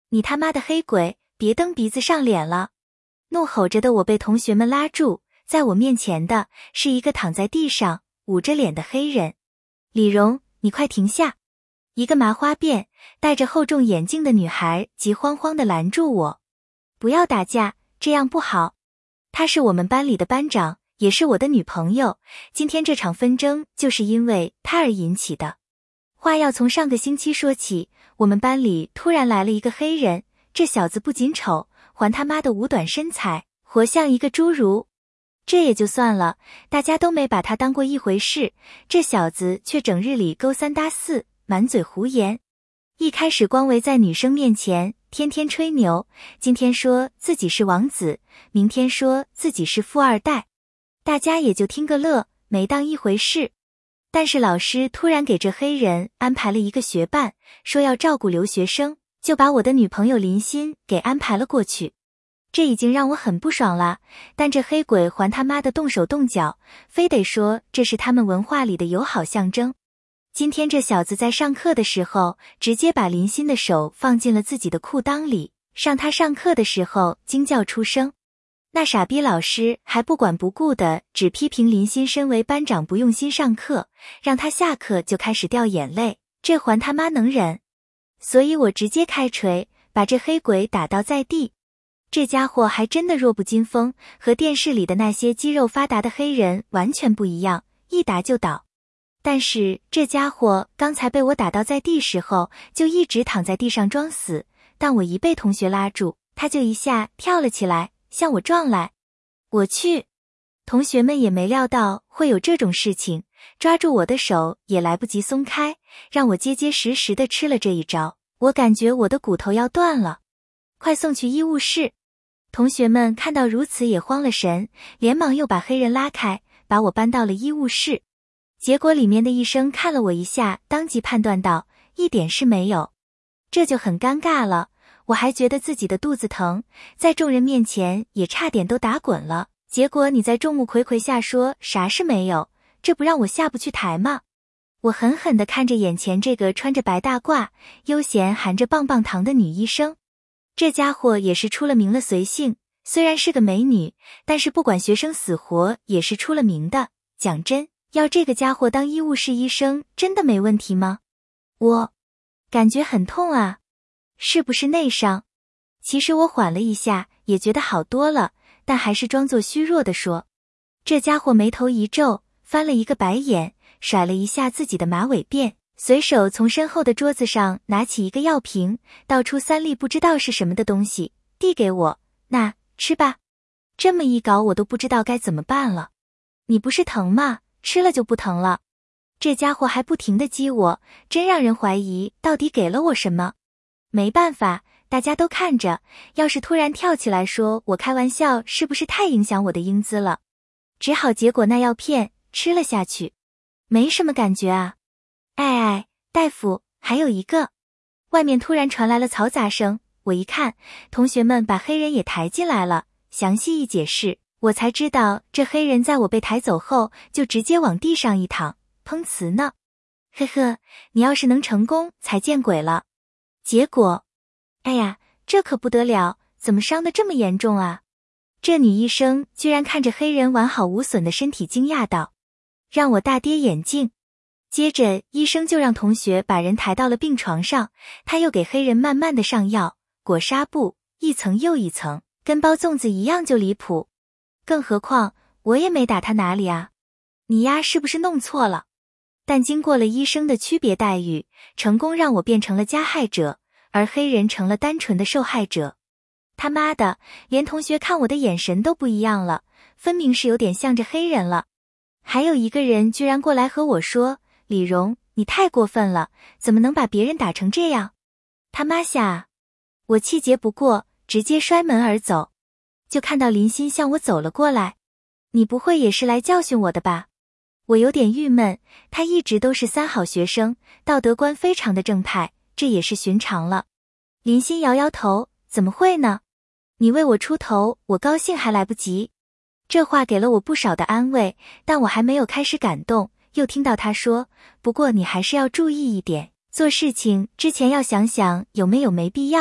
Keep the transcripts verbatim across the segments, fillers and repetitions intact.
你他妈的黑鬼，别蹬鼻子上脸了！怒吼着的我被同学们拉住，在我面前的是一个躺在地上捂着脸的黑人。李荣，你快停下！一个麻花辫、戴着厚重眼镜的女孩急慌慌地拦住我。不要打架，这样不好。她是我们班里的班长，也是我的女朋友，今天这场纷争就是因为她而引起的。话要从上个星期说起，我们班里突然来了一个黑人，这小子不仅丑，还他妈的五短身材，活像一个侏儒。这也就算了，大家都没把他当过一回事，这小子却整日里勾三搭四，满嘴胡言。一开始光围在女生面前天天吹牛，今天说自己是王子，明天说自己是富二代，大家也就听个乐，没当一回事。但是老师突然给这黑人安排了一个学伴，说要照顾留学生，就把我的女朋友林欣给安排了过去。这已经让我很不爽了，但这黑鬼还他妈的动手动脚，非得说这是他们文化里的友好象征。今天这小子在上课的时候，直接把林欣的手放进了自己的裤裆里，让他上课的时候惊叫出声。那傻逼老师还不管不顾的只批评林欣身为班长不用心上课，让他下课就开始掉眼泪，这还他妈能忍？所以我直接开锤，把这黑鬼打倒在地。这家伙还真的弱不禁风，和电视里的那些肌肉发达的黑人完全不一样，一打就倒。但是这家伙刚才被我打倒在地时候，就一直躺在地上装死，但我一被同学拉住，他就一下跳了起来，向我撞来。我去！同学们也没料到会有这种事情，抓住我的手也来不及松开，让我结结实实的吃了这一招，我感觉我的骨头要断了。快送去医务室！同学们看到如此也慌了神，连忙又把黑人拉开，把我搬到了医务室。结果里面的医生看了我一下，当即判断到一点事没有。这就很尴尬了，我还觉得自己的肚子疼，在众人面前也差点都打滚了。结果你在众目睽睽下说啥事没有，这不让我下不去台吗？我狠狠地看着眼前这个穿着白大褂、悠闲含着棒棒糖的女医生。这家伙也是出了名了随性，虽然是个美女，但是不管学生死活也是出了名的。讲真，要这个家伙当医务室医生真的没问题吗？我感觉很痛啊，是不是内伤？其实我缓了一下，也觉得好多了，但还是装作虚弱地说。这家伙眉头一皱，翻了一个白眼，甩了一下自己的马尾辫，随手从身后的桌子上拿起一个药瓶，倒出三粒不知道是什么的东西，递给我，那，吃吧。这么一搞我都不知道该怎么办了。你不是疼吗？吃了就不疼了。这家伙还不停地激我，真让人怀疑到底给了我什么。没办法，大家都看着，要是突然跳起来说我开玩笑，是不是太影响我的英姿了？只好结果那药片吃了下去，没什么感觉啊。哎哎，大夫，还有一个。外面突然传来了嘈杂声，我一看，同学们把黑人也抬进来了，详细一解释，我才知道这黑人在我被抬走后就直接往地上一躺，碰瓷呢。呵呵，你要是能成功才见鬼了。结果，哎呀，这可不得了，怎么伤得这么严重啊？这女医生居然看着黑人完好无损的身体惊讶道，让我大跌眼镜。接着医生就让同学把人抬到了病床上，他又给黑人慢慢的上药，裹纱布，一层又一层，跟包粽子一样就离谱。更何况我也没打他哪里啊，你丫是不是弄错了？但经过了医生的区别待遇，成功让我变成了加害者，而黑人成了单纯的受害者。他妈的，连同学看我的眼神都不一样了，分明是有点向着黑人了。还有一个人居然过来和我说，李荣，你太过分了，怎么能把别人打成这样？他妈下！我气结不过，直接摔门而走。就看到林欣向我走了过来，你不会也是来教训我的吧？我有点郁闷，他一直都是三好学生，道德观非常的正派，这也是寻常了。林欣摇摇头，怎么会呢？你为我出头，我高兴还来不及。这话给了我不少的安慰，但我还没有开始感动，又听到他说，不过你还是要注意一点，做事情之前要想想有没有没必要，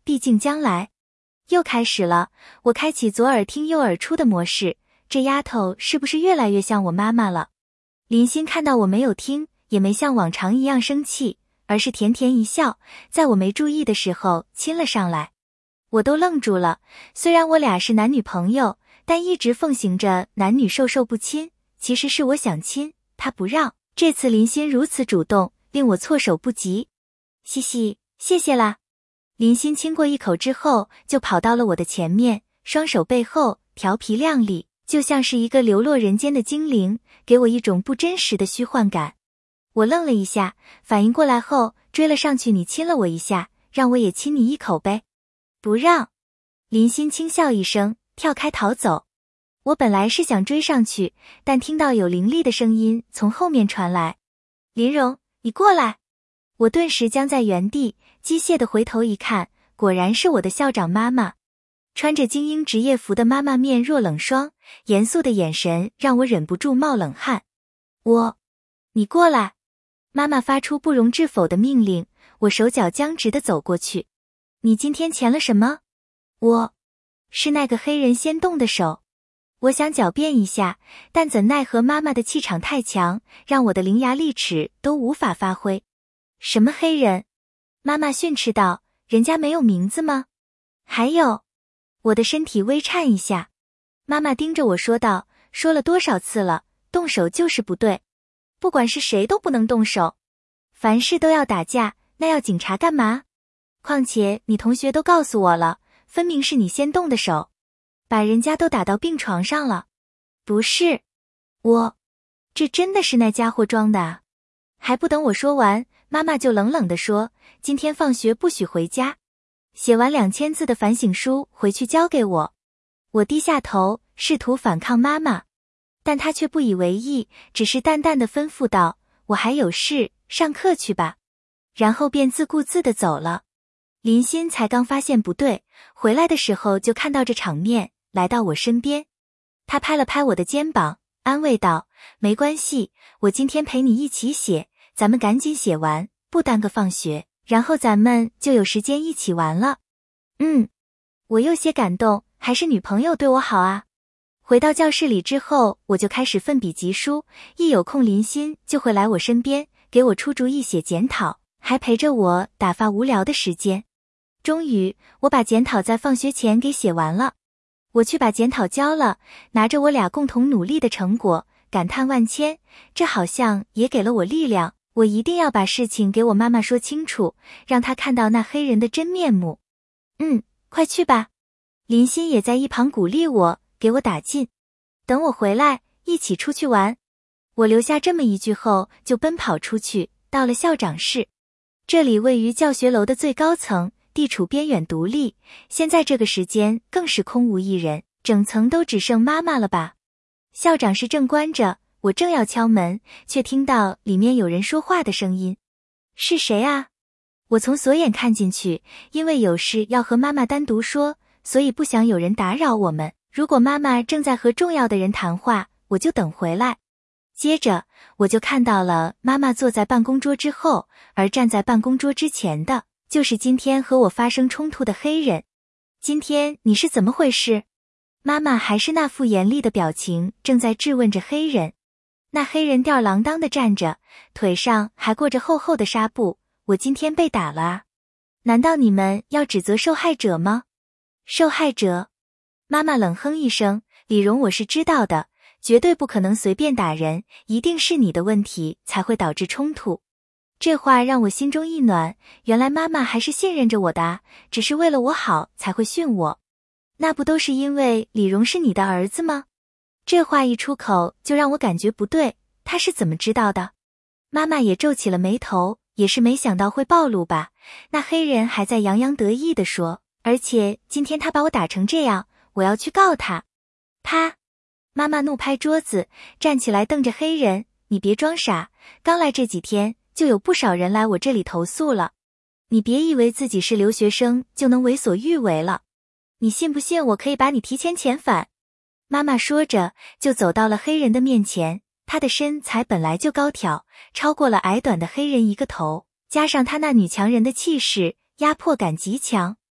毕竟将来。又开始了，我开启左耳听右耳出的模式，这丫头是不是越来越像我妈妈了？林欣看到我没有听，也没像往常一样生气，而是甜甜一笑，在我没注意的时候亲了上来。我都愣住了，虽然我俩是男女朋友，但一直奉行着男女授受不亲，其实是我想亲，他不让。这次林欣如此主动，令我措手不及。嘻嘻，谢谢啦。林欣亲过一口之后，就跑到了我的前面，双手背后，调皮靓丽，就像是一个流落人间的精灵，给我一种不真实的虚幻感。我愣了一下，反应过来后，追了上去，你亲了我一下，让我也亲你一口呗。不让。林欣轻笑一声，跳开逃走。我本来是想追上去，但听到有凌厉的声音从后面传来。林荣，你过来。我顿时僵在原地，机械地回头一看，果然是我的校长妈妈。穿着精英职业服的妈妈面若冷霜，严肃的眼神让我忍不住冒冷汗。我，你过来。妈妈发出不容置否的命令，我手脚僵直地走过去。你今天前了什么？我，是那个黑人先动的手。我想狡辩一下，但怎奈何妈妈的气场太强，让我的伶牙俐齿都无法发挥。什么黑人？妈妈训斥道，人家没有名字吗？还有，我的身体微颤一下。妈妈盯着我说道，说了多少次了，动手就是不对，不管是谁都不能动手，凡事都要打架，那要警察干嘛？况且你同学都告诉我了，分明是你先动的手，把人家都打到病床上了。不是，我，这真的是那家伙装的啊。还不等我说完，妈妈就冷冷地说，今天放学不许回家，写完两千字的反省书回去交给我。我低下头，试图反抗妈妈，但她却不以为意，只是淡淡地吩咐道，我还有事，上课去吧。然后便自顾自地走了。林欣才刚发现不对，回来的时候就看到这场面，来到我身边。他拍了拍我的肩膀，安慰道，没关系，我今天陪你一起写，咱们赶紧写完，不耽搁放学，然后咱们就有时间一起玩了。嗯，我有些感动，还是女朋友对我好啊。回到教室里之后，我就开始奋笔疾书，一有空林欣就会来我身边，给我出主意写检讨，还陪着我打发无聊的时间。终于，我把检讨在放学前给写完了。我去把检讨交了，拿着我俩共同努力的成果，感叹万千，这好像也给了我力量，我一定要把事情给我妈妈说清楚，让她看到那黑人的真面目。嗯，快去吧。林欣也在一旁鼓励我，给我打劲。等我回来，一起出去玩。我留下这么一句后，就奔跑出去，到了校长室。这里位于教学楼的最高层，地处边远独立，现在这个时间更是空无一人，整层都只剩妈妈了吧。校长室正关着，我正要敲门，却听到里面有人说话的声音。是谁啊？我从锁眼看进去，因为有事要和妈妈单独说，所以不想有人打扰我们。如果妈妈正在和重要的人谈话，我就等回来。接着，我就看到了妈妈坐在办公桌之后，而站在办公桌之前的，就是今天和我发生冲突的黑人。今天你是怎么回事？妈妈还是那副严厉的表情，正在质问着黑人。那黑人吊儿郎当地站着，腿上还裹着厚厚的纱布。我今天被打了啊？难道你们要指责受害者吗？受害者？妈妈冷哼一声，李荣我是知道的，绝对不可能随便打人，一定是你的问题才会导致冲突。这话让我心中一暖，原来妈妈还是信任着我的啊，只是为了我好才会训我。那不都是因为李荣是你的儿子吗？这话一出口就让我感觉不对，他是怎么知道的？妈妈也皱起了眉头，也是没想到会暴露吧。那黑人还在洋洋得意地说，而且今天他把我打成这样，我要去告他。啪！妈妈怒拍桌子，站起来瞪着黑人，你别装傻，刚来这几天就有不少人来我这里投诉了。你别以为自己是留学生就能为所欲为了，你信不信我可以把你提前遣返？妈妈说着就走到了黑人的面前，她的身材本来就高挑，超过了矮短的黑人一个头，加上她那女强人的气势，压迫感极强。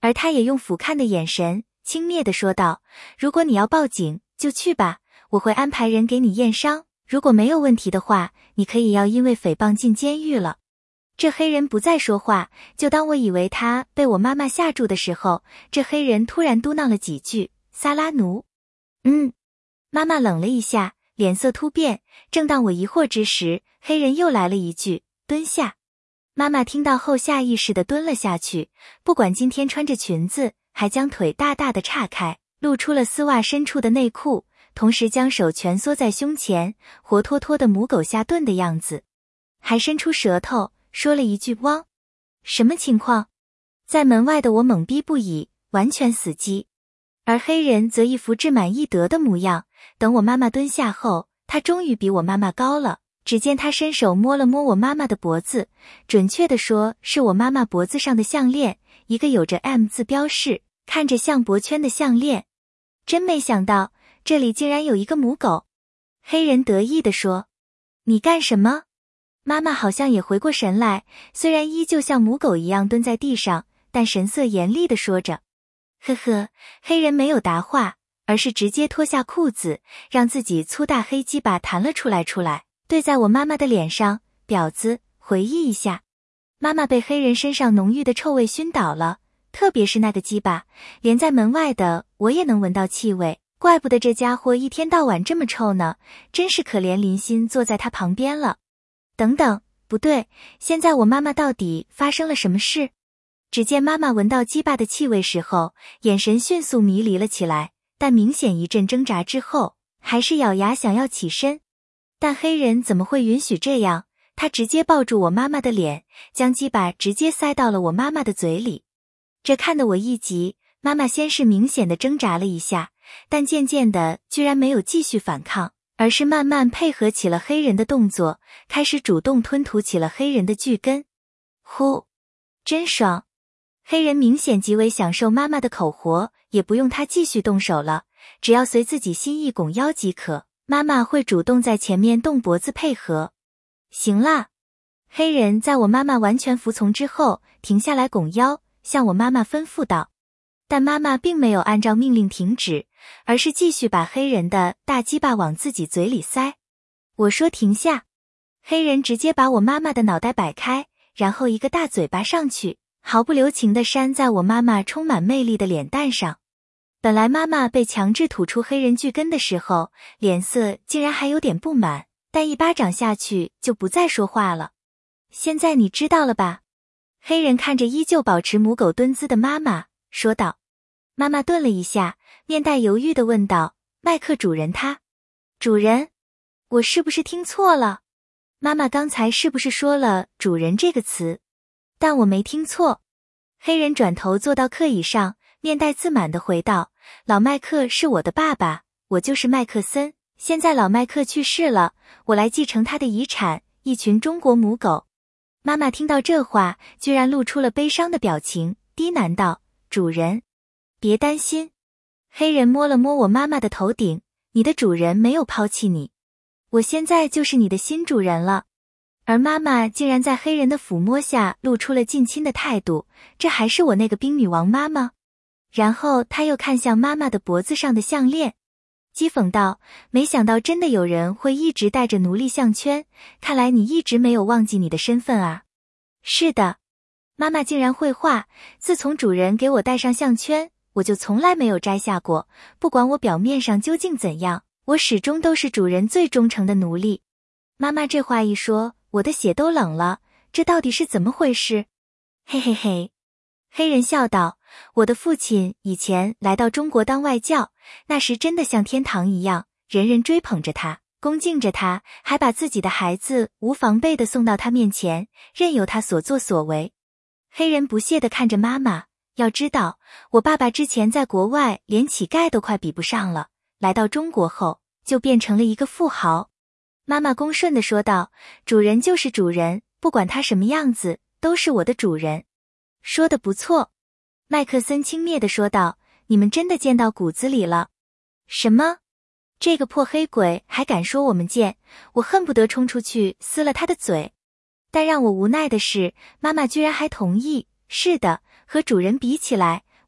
而他也用俯瞰的眼神，轻蔑地说道：如果你要报警，就去吧，我会安排人给你验伤，如果没有问题的话，你可以要因为诽谤进监狱了。这黑人不再说话，就当我以为他被我妈妈吓住的时候，这黑人突然嘟囔了几句，萨拉奴。嗯。妈妈冷了一下，脸色突变，正当我疑惑之时，黑人又来了一句，蹲下。妈妈听到后下意识地蹲了下去，不管今天穿着裙子，还将腿大大的岔开，露出了丝袜深处的内裤，同时将手蜷缩在胸前，活脱脱的母狗下蹲的样子，还伸出舌头说了一句汪。什么情况？在门外的我懵逼不已，完全死机。而黑人则一副志满意得的模样，等我妈妈蹲下后，他终于比我妈妈高了。只见他伸手摸了摸我妈妈的脖子，准确地说是我妈妈脖子上的项链，一个有着 M 字标示，看着像脖圈的项链。真没想到，这里竟然有一个母狗。黑人得意地说。你干什么？妈妈好像也回过神来，虽然依旧像母狗一样蹲在地上，但神色严厉地说着。呵呵，黑人没有答话，而是直接脱下裤子，让自己粗大黑鸡巴弹了出来出来，对在我妈妈的脸上，婊子，回忆一下。妈妈被黑人身上浓郁的臭味熏倒了，特别是那个鸡巴，连在门外的我也能闻到气味，怪不得这家伙一天到晚这么臭呢，真是可怜林心坐在他旁边了。等等，不对，现在我妈妈到底发生了什么事？只见妈妈闻到鸡巴的气味时候，眼神迅速迷离了起来，但明显一阵挣扎之后，还是咬牙想要起身。但黑人怎么会允许这样？他直接抱住我妈妈的脸，将鸡巴直接塞到了我妈妈的嘴里。这看得我一急，妈妈先是明显的挣扎了一下，但渐渐的居然没有继续反抗，而是慢慢配合起了黑人的动作，开始主动吞吐起了黑人的巨根。呼，真爽！黑人明显极为享受妈妈的口活，也不用他继续动手了，只要随自己心意拱腰即可，妈妈会主动在前面动脖子配合。行啦。黑人在我妈妈完全服从之后，停下来拱腰，向我妈妈吩咐道。但妈妈并没有按照命令停止，而是继续把黑人的大鸡巴往自己嘴里塞。我说停下，黑人直接把我妈妈的脑袋摆开，然后一个大嘴巴上去，毫不留情地扇在我妈妈充满魅力的脸蛋上。本来妈妈被强制吐出黑人巨根的时候，脸色竟然还有点不满，但一巴掌下去就不再说话了。现在你知道了吧？黑人看着依旧保持母狗蹲姿的妈妈，说道。妈妈顿了一下，面带犹豫地问道，麦克主人他？主人？我是不是听错了？妈妈刚才是不是说了主人这个词？但我没听错。黑人转头坐到客椅上，面带自满地回道，老麦克是我的爸爸，我就是麦克森，现在老麦克去世了，我来继承他的遗产，一群中国母狗。妈妈听到这话，居然露出了悲伤的表情，低喃道，主人，别担心。黑人摸了摸我妈妈的头顶，你的主人没有抛弃你，我现在就是你的新主人了。而妈妈竟然在黑人的抚摸下露出了近亲的态度，这还是我那个冰女王妈吗？然后他又看向妈妈的脖子上的项链，讥讽道，没想到真的有人会一直戴着奴隶项圈，看来你一直没有忘记你的身份啊。是的，妈妈竟然会话，自从主人给我戴上项圈，我就从来没有摘下过，不管我表面上究竟怎样，我始终都是主人最忠诚的奴隶。妈妈这话一说，我的血都冷了，这到底是怎么回事？嘿嘿嘿。黑人笑道，我的父亲以前来到中国当外教，那时真的像天堂一样，人人追捧着他，恭敬着他，还把自己的孩子无防备地送到他面前，任由他所作所为。黑人不屑地看着妈妈，要知道，我爸爸之前在国外连乞丐都快比不上了，来到中国后，就变成了一个富豪。妈妈恭顺地说道，主人就是主人，不管他什么样子，都是我的主人。说得不错。麦克森轻蔑地说道，你们真的贱到骨子里了。什么？这个破黑鬼还敢说我们贱，我恨不得冲出去撕了他的嘴。但让我无奈的是，妈妈居然还同意。是的，和主人比起来，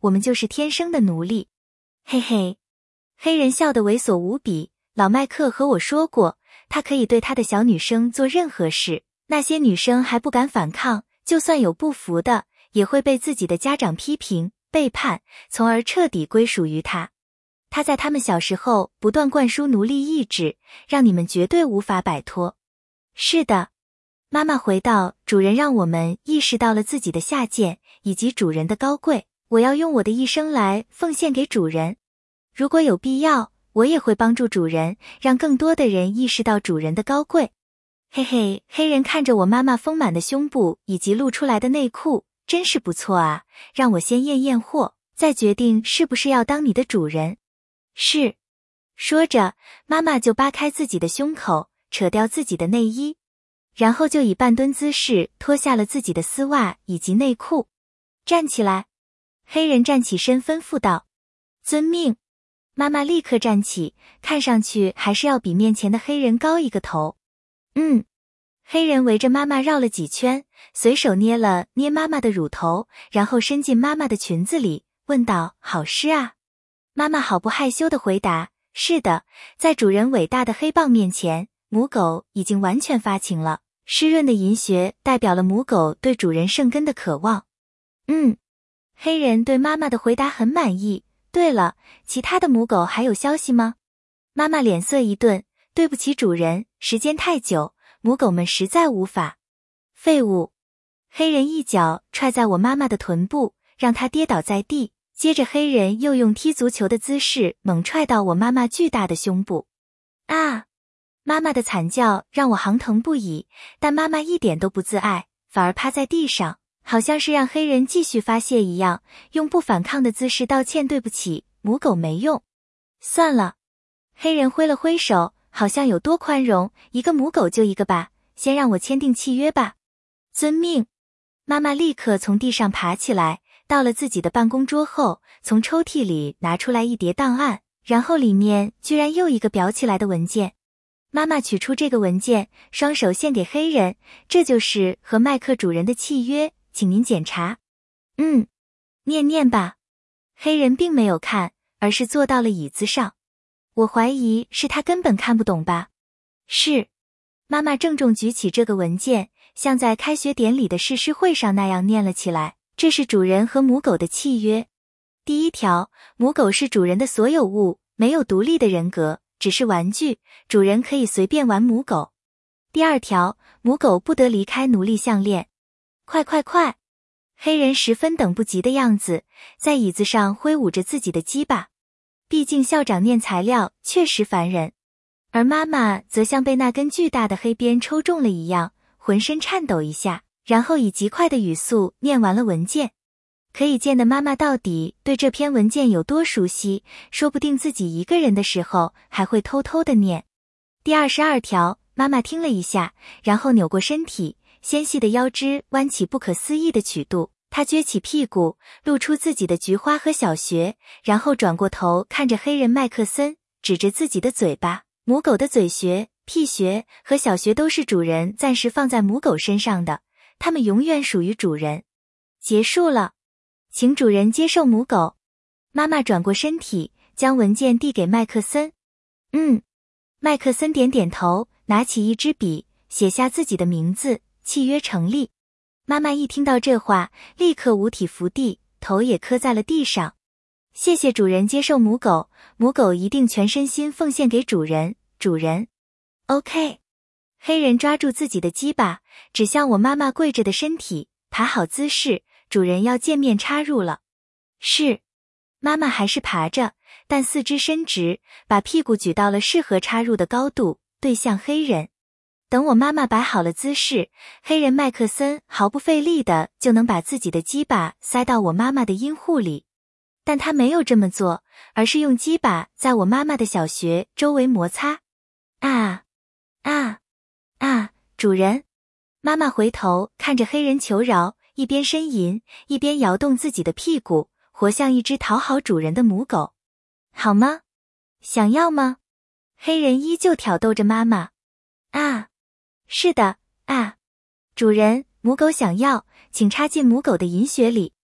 我们就是天生的奴隶。嘿嘿。黑人笑得猥琐无比。老麦克和我说过，他可以对他的小女生做任何事，那些女生还不敢反抗，就算有不服的，也会被自己的家长批评、背叛，从而彻底归属于他。他在他们小时候不断灌输奴隶意志，让你们绝对无法摆脱。是的，妈妈回道，主人让我们意识到了自己的下贱，以及主人的高贵。我要用我的一生来奉献给主人。如果有必要，我也会帮助主人，让更多的人意识到主人的高贵。嘿嘿，黑人看着我妈妈丰满的胸部以及露出来的内裤，真是不错啊，让我先验验货，再决定是不是要当你的主人。是。说着，妈妈就扒开自己的胸口，扯掉自己的内衣，然后就以半蹲姿势脱下了自己的丝袜以及内裤。站起来。黑人站起身吩咐道。遵命。妈妈立刻站起，看上去还是要比面前的黑人高一个头。嗯。黑人围着妈妈绕了几圈，随手捏了捏妈妈的乳头，然后伸进妈妈的裙子里，问道：好湿啊？妈妈毫不害羞地回答：是的，在主人伟大的黑棒面前，母狗已经完全发情了。湿润的银穴代表了母狗对主人生根的渴望。嗯。黑人对妈妈的回答很满意。对了，其他的母狗还有消息吗？妈妈脸色一顿，对不起主人，时间太久，母狗们实在无法。废物。黑人一脚踹在我妈妈的臀部，让她跌倒在地，接着黑人又用踢足球的姿势猛踹到我妈妈巨大的胸部。啊！妈妈的惨叫让我航腾不已，但妈妈一点都不自爱，反而趴在地上，好像是让黑人继续发泄一样，用不反抗的姿势道歉，对不起，母狗没用。算了。黑人挥了挥手，好像有多宽容，一个母狗就一个吧，先让我签订契约吧。遵命。妈妈立刻从地上爬起来，到了自己的办公桌后，从抽屉里拿出来一叠档案，然后里面居然又一个裱起来的文件。妈妈取出这个文件，双手献给黑人，这就是和麦克主人的契约，请您检查。嗯，念念吧。黑人并没有看，而是坐到了椅子上。我怀疑是他根本看不懂吧。是。妈妈郑重举起这个文件，像在开学典礼的誓师会上那样念了起来。这是主人和母狗的契约。第一条，母狗是主人的所有物，没有独立的人格，只是玩具，主人可以随便玩母狗。第二条，母狗不得离开奴隶项链。快快快！黑人十分等不及的样子，在椅子上挥舞着自己的鸡巴。毕竟校长念材料确实烦人，而妈妈则像被那根巨大的黑鞭抽中了一样，浑身颤抖一下，然后以极快的语速念完了文件。可以见的妈妈到底对这篇文件有多熟悉，说不定自己一个人的时候还会偷偷的念。第二十二条，妈妈听了一下，然后扭过身体，纤细的腰肢弯起不可思议的曲度，她撅起屁股，露出自己的菊花和小穴，然后转过头看着黑人麦克森，指着自己的嘴巴。母狗的嘴穴、屁穴和小穴都是主人暂时放在母狗身上的，它们永远属于主人。结束了，请主人接受母狗。妈妈转过身体，将文件递给麦克森。嗯。麦克森点点头，拿起一支笔，写下自己的名字，契约成立。妈妈一听到这话，立刻五体伏地，头也磕在了地上。谢谢主人接受母狗，母狗一定全身心奉献给主人，主人。OK。黑人抓住自己的鸡巴，指向我妈妈跪着的身体，爬好姿势，主人要见面插入了。是。妈妈还是爬着，但四肢伸直，把屁股举到了适合插入的高度，对向黑人。等我妈妈摆好了姿势，黑人麦克森毫不费力的就能把自己的鸡巴塞到我妈妈的阴户里。但他没有这么做，而是用鸡巴在我妈妈的小穴周围摩擦。啊啊啊！主人！妈妈回头看着黑人求饶，一边呻吟，一边摇动自己的屁股，活像一只讨好主人的母狗。好吗？想要吗？黑人依旧挑逗着妈妈。啊，是的，啊，主人，母狗想要，请插进母狗的银穴里。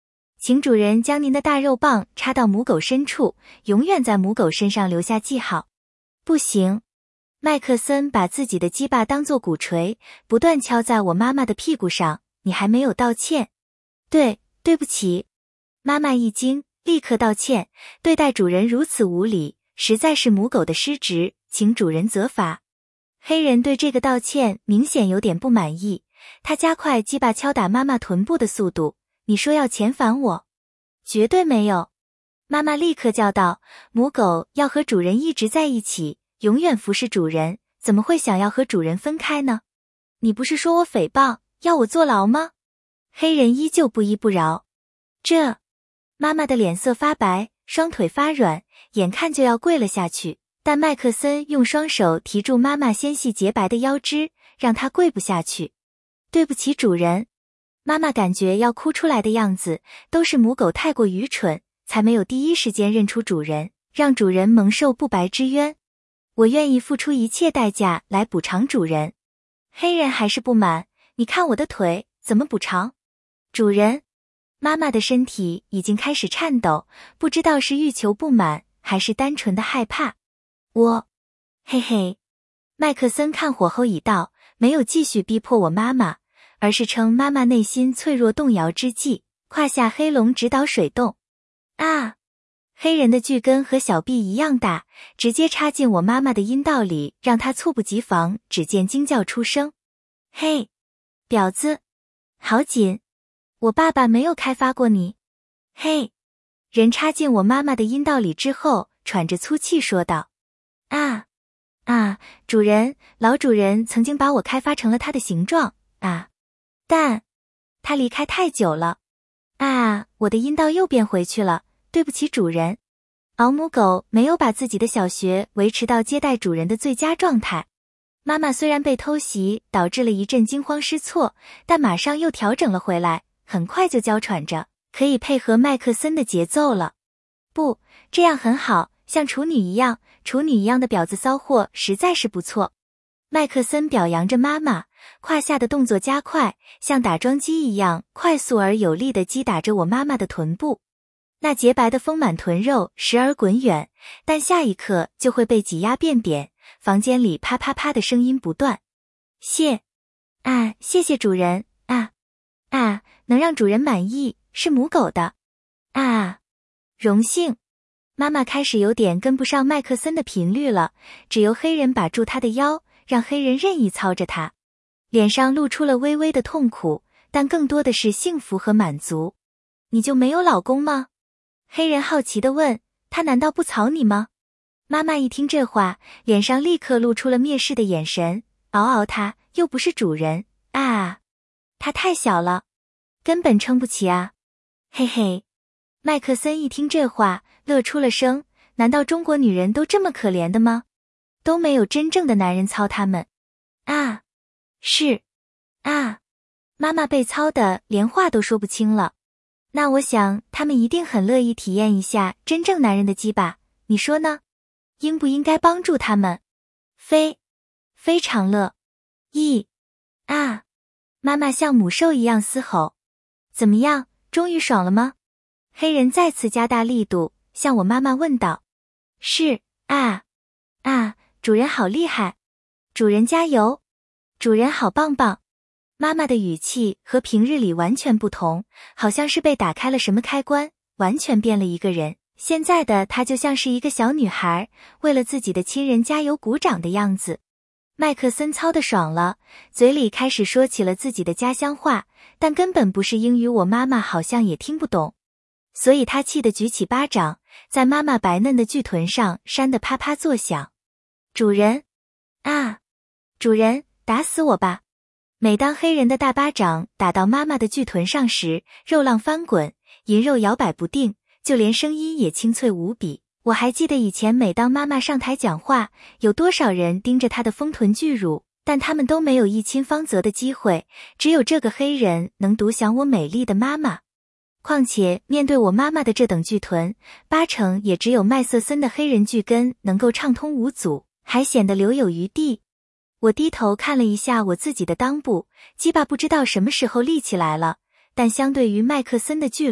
请主人将您的大肉棒插到母狗深处，永远在母狗身上留下记号。不行。麦克森把自己的鸡巴当作鼓槌，不断敲在我妈妈的屁股上。你还没有道歉。对，对不起。妈妈一惊，立刻道歉，对待主人如此无礼，实在是母狗的失职，请主人责罚。黑人对这个道歉明显有点不满意，他加快鸡巴敲打妈妈臀部的速度。你说要遣返我？绝对没有。妈妈立刻叫道，母狗要和主人一直在一起，永远服侍主人，怎么会想要和主人分开呢？你不是说我诽谤，要我坐牢吗？黑人依旧不依不饶。这……妈妈的脸色发白，双腿发软，眼看就要跪了下去，但麦克森用双手提住妈妈纤细洁白的腰肢，让她跪不下去。对不起主人。妈妈感觉要哭出来的样子，都是母狗太过愚蠢，才没有第一时间认出主人，让主人蒙受不白之冤。我愿意付出一切代价来补偿主人。黑人还是不满，你看我的腿，怎么补偿？主人。妈妈的身体已经开始颤抖，不知道是欲求不满，还是单纯的害怕。我……嘿嘿。麦克森看火候已到，没有继续逼迫我妈妈，而是趁妈妈内心脆弱动摇之际，胯下黑龙直捣水洞。啊！黑人的巨根和小臂一样大，直接插进我妈妈的阴道里，让她猝不及防，只见惊叫出声。嘿，婊子，好紧！我爸爸没有开发过你。嘿，人插进我妈妈的阴道里之后，喘着粗气说道。啊啊，主人，老主人曾经把我开发成了他的形状啊，但他离开太久了。啊，我的阴道又变回去了，对不起主人。敖母狗没有把自己的小穴维持到接待主人的最佳状态。妈妈虽然被偷袭导致了一阵惊慌失措，但马上又调整了回来，很快就娇喘着，可以配合麦克森的节奏了。不，这样很好，像处女一样，处女一样的婊子骚货实在是不错。麦克森表扬着妈妈，胯下的动作加快，像打桩机一样快速而有力地击打着我妈妈的臀部。那洁白的丰满臀肉时而滚远，但下一刻就会被挤压变扁，房间里啪啪啪的声音不断。谢啊，谢谢主人啊啊，能让主人满意是母狗的啊，荣幸。妈妈开始有点跟不上麦克森的频率了，只由黑人把住她的腰，让黑人任意操着她，脸上露出了微微的痛苦，但更多的是幸福和满足。你就没有老公吗？黑人好奇地问，他难道不操你吗？妈妈一听这话，脸上立刻露出了蔑视的眼神，嗷嗷他又不是主人啊，他太小了，根本撑不起啊，嘿嘿。麦克森一听这话，乐出了声，难道中国女人都这么可怜的吗？都没有真正的男人操她们啊，是啊，妈妈被操的连话都说不清了。那我想他们一定很乐意体验一下真正男人的鸡巴，你说呢？应不应该帮助他们？非非常乐意啊！妈妈像母兽一样嘶吼。怎么样，终于爽了吗？黑人再次加大力度，向我妈妈问道。是啊啊，主人好厉害，主人加油，主人好棒棒。妈妈的语气和平日里完全不同，好像是被打开了什么开关，完全变了一个人。现在的她就像是一个小女孩，为了自己的亲人加油鼓掌的样子。麦克森操得爽了，嘴里开始说起了自己的家乡话，但根本不是英语，我妈妈好像也听不懂。所以他气得举起巴掌，在妈妈白嫩的巨臀上扇得啪啪作响。主人啊，主人，打死我吧！每当黑人的大巴掌打到妈妈的巨臀上时，肉浪翻滚，银肉摇摆不定，就连声音也清脆无比。我还记得以前每当妈妈上台讲话，有多少人盯着她的丰臀巨乳，但他们都没有一亲芳泽的机会，只有这个黑人能独享我美丽的妈妈。况且面对我妈妈的这等巨臀，八成也只有麦瑟森的黑人巨根能够畅通无阻，还显得留有余地。我低头看了一下我自己的裆部，鸡巴不知道什么时候立起来了，但相对于麦克森的巨龙，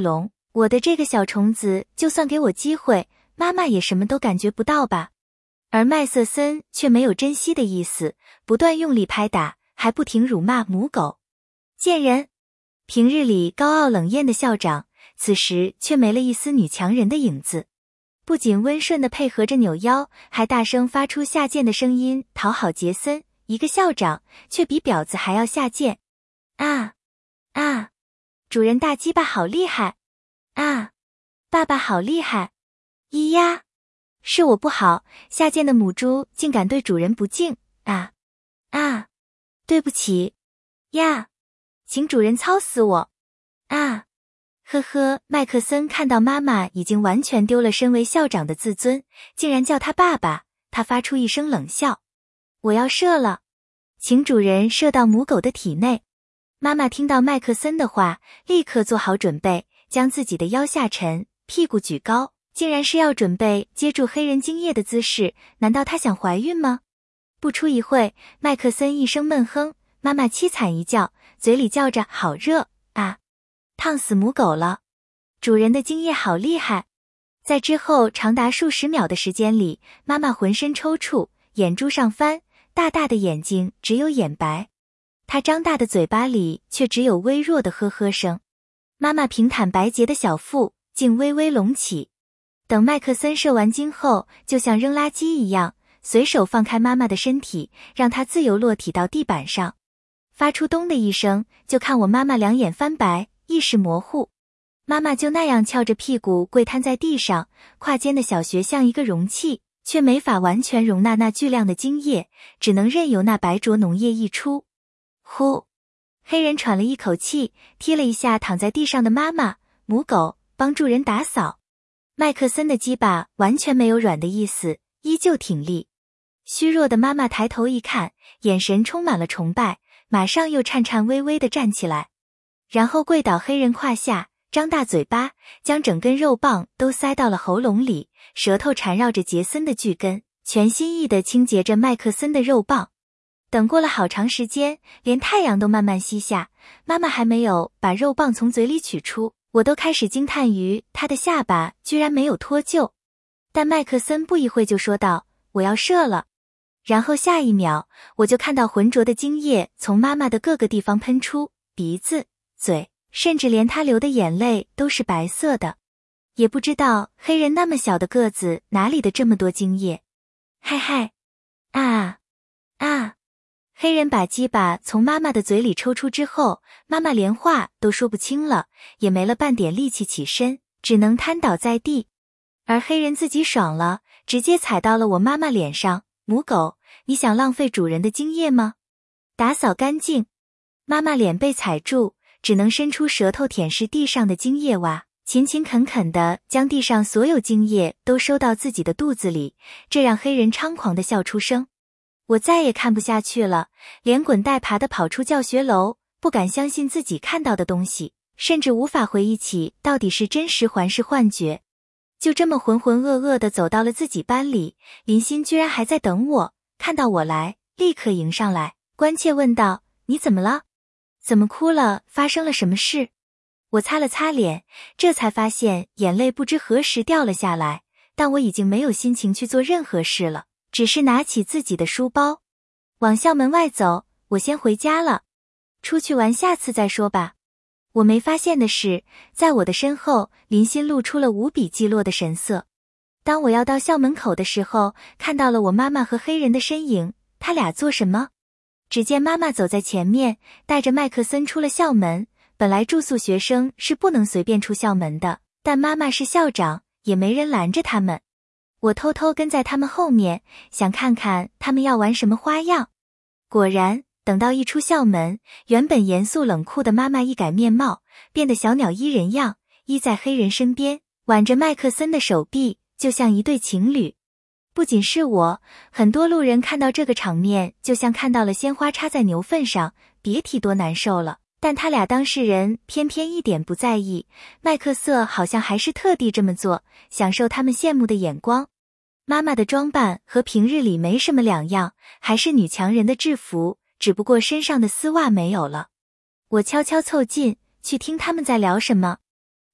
我的这个小虫子，就算给我机会，妈妈也什么都感觉不到吧。而麦瑟森却没有珍惜的意思，不断用力拍打，还不停辱骂母狗。贱人！平日里高傲冷艳的校长，此时却没了一丝女强人的影子。不仅温顺地配合着扭腰，还大声发出下贱的声音讨好杰森。一个校长，却比婊子还要下贱。啊啊！主人大鸡巴好厉害！啊！爸爸好厉害！咿呀！是我不好，下贱的母猪竟敢对主人不敬！啊啊！对不起呀！请主人操死我！啊！呵呵，麦克森看到妈妈已经完全丢了身为校长的自尊，竟然叫他爸爸，他发出一声冷笑。我要射了，请主人射到母狗的体内。妈妈听到麦克森的话，立刻做好准备，将自己的腰下沉，屁股举高，竟然是要准备接住黑人精液的姿势。难道她想怀孕吗？不出一会，麦克森一声闷哼，妈妈凄惨一叫，嘴里叫着好热啊，烫死母狗了，主人的精液好厉害。在之后长达数十秒的时间里，妈妈浑身抽搐，眼珠上翻，大大的眼睛只有眼白，她张大的嘴巴里却只有微弱的呵呵声。妈妈平坦白洁的小腹竟微微隆起。等麦克森射完精后，就像扔垃圾一样，随手放开妈妈的身体，让她自由落体到地板上。发出咚的一声，就看我妈妈两眼翻白，意识模糊。妈妈就那样翘着屁股跪瘫在地上，跨间的小穴像一个容器，却没法完全容纳那巨量的精液，只能任由那白浊浓液溢出。呼！黑人喘了一口气，踢了一下躺在地上的妈妈。母狗，帮助人打扫。麦克森的鸡巴完全没有软的意思，依旧挺立。虚弱的妈妈抬头一看，眼神充满了崇拜，马上又颤颤巍巍地站起来，然后跪倒黑人胯下，张大嘴巴，将整根肉棒都塞到了喉咙里，舌头缠绕着杰森的巨根，全心意地清洁着麦克森的肉棒。等过了好长时间，连太阳都慢慢西下，妈妈还没有把肉棒从嘴里取出，我都开始惊叹于她的下巴居然没有脱臼。但麦克森不一会就说道，我要射了。然后下一秒，我就看到浑浊的精液从妈妈的各个地方喷出，鼻子、嘴，甚至连她流的眼泪都是白色的。也不知道黑人那么小的个子哪里的这么多精液。嗨嗨，啊啊！黑人把鸡巴从妈妈的嘴里抽出之后，妈妈连话都说不清了，也没了半点力气起身，只能瘫倒在地。而黑人自己爽了，直接踩到了我妈妈脸上。母狗，你想浪费主人的精液吗？打扫干净。妈妈脸被踩住，只能伸出舌头舔舐地上的精液洼，勤勤恳恳地将地上所有精液都收到自己的肚子里，这让黑人猖狂地笑出声。我再也看不下去了，连滚带爬地跑出教学楼，不敢相信自己看到的东西，甚至无法回忆起到底是真实还是幻觉。就这么浑浑噩噩地走到了自己班里，林欣居然还在等我，看到我来，立刻迎上来，关切问道，你怎么了？怎么哭了？发生了什么事？我擦了擦脸，这才发现眼泪不知何时掉了下来，但我已经没有心情去做任何事了，只是拿起自己的书包，往校门外走，我先回家了，出去玩下次再说吧。我没发现的是，在我的身后，林欣露出了无比寂寞的神色。当我要到校门口的时候，看到了我妈妈和黑人的身影，他俩做什么？只见妈妈走在前面，带着麦克森出了校门。本来住宿学生是不能随便出校门的，但妈妈是校长，也没人拦着他们。我偷偷跟在他们后面，想看看他们要玩什么花样。果然，等到一出校门，原本严肃冷酷的妈妈一改面貌，变得小鸟依人样，依在黑人身边，挽着麦克森的手臂，就像一对情侣。不仅是我，很多路人看到这个场面，就像看到了鲜花插在牛粪上，别提多难受了。但他俩当事人偏偏一点不在意，麦克瑟好像还是特地这么做，享受他们羡慕的眼光。妈妈的装扮和平日里没什么两样，还是女强人的制服，只不过身上的丝袜没有了。我悄悄凑近，去听他们在聊什么。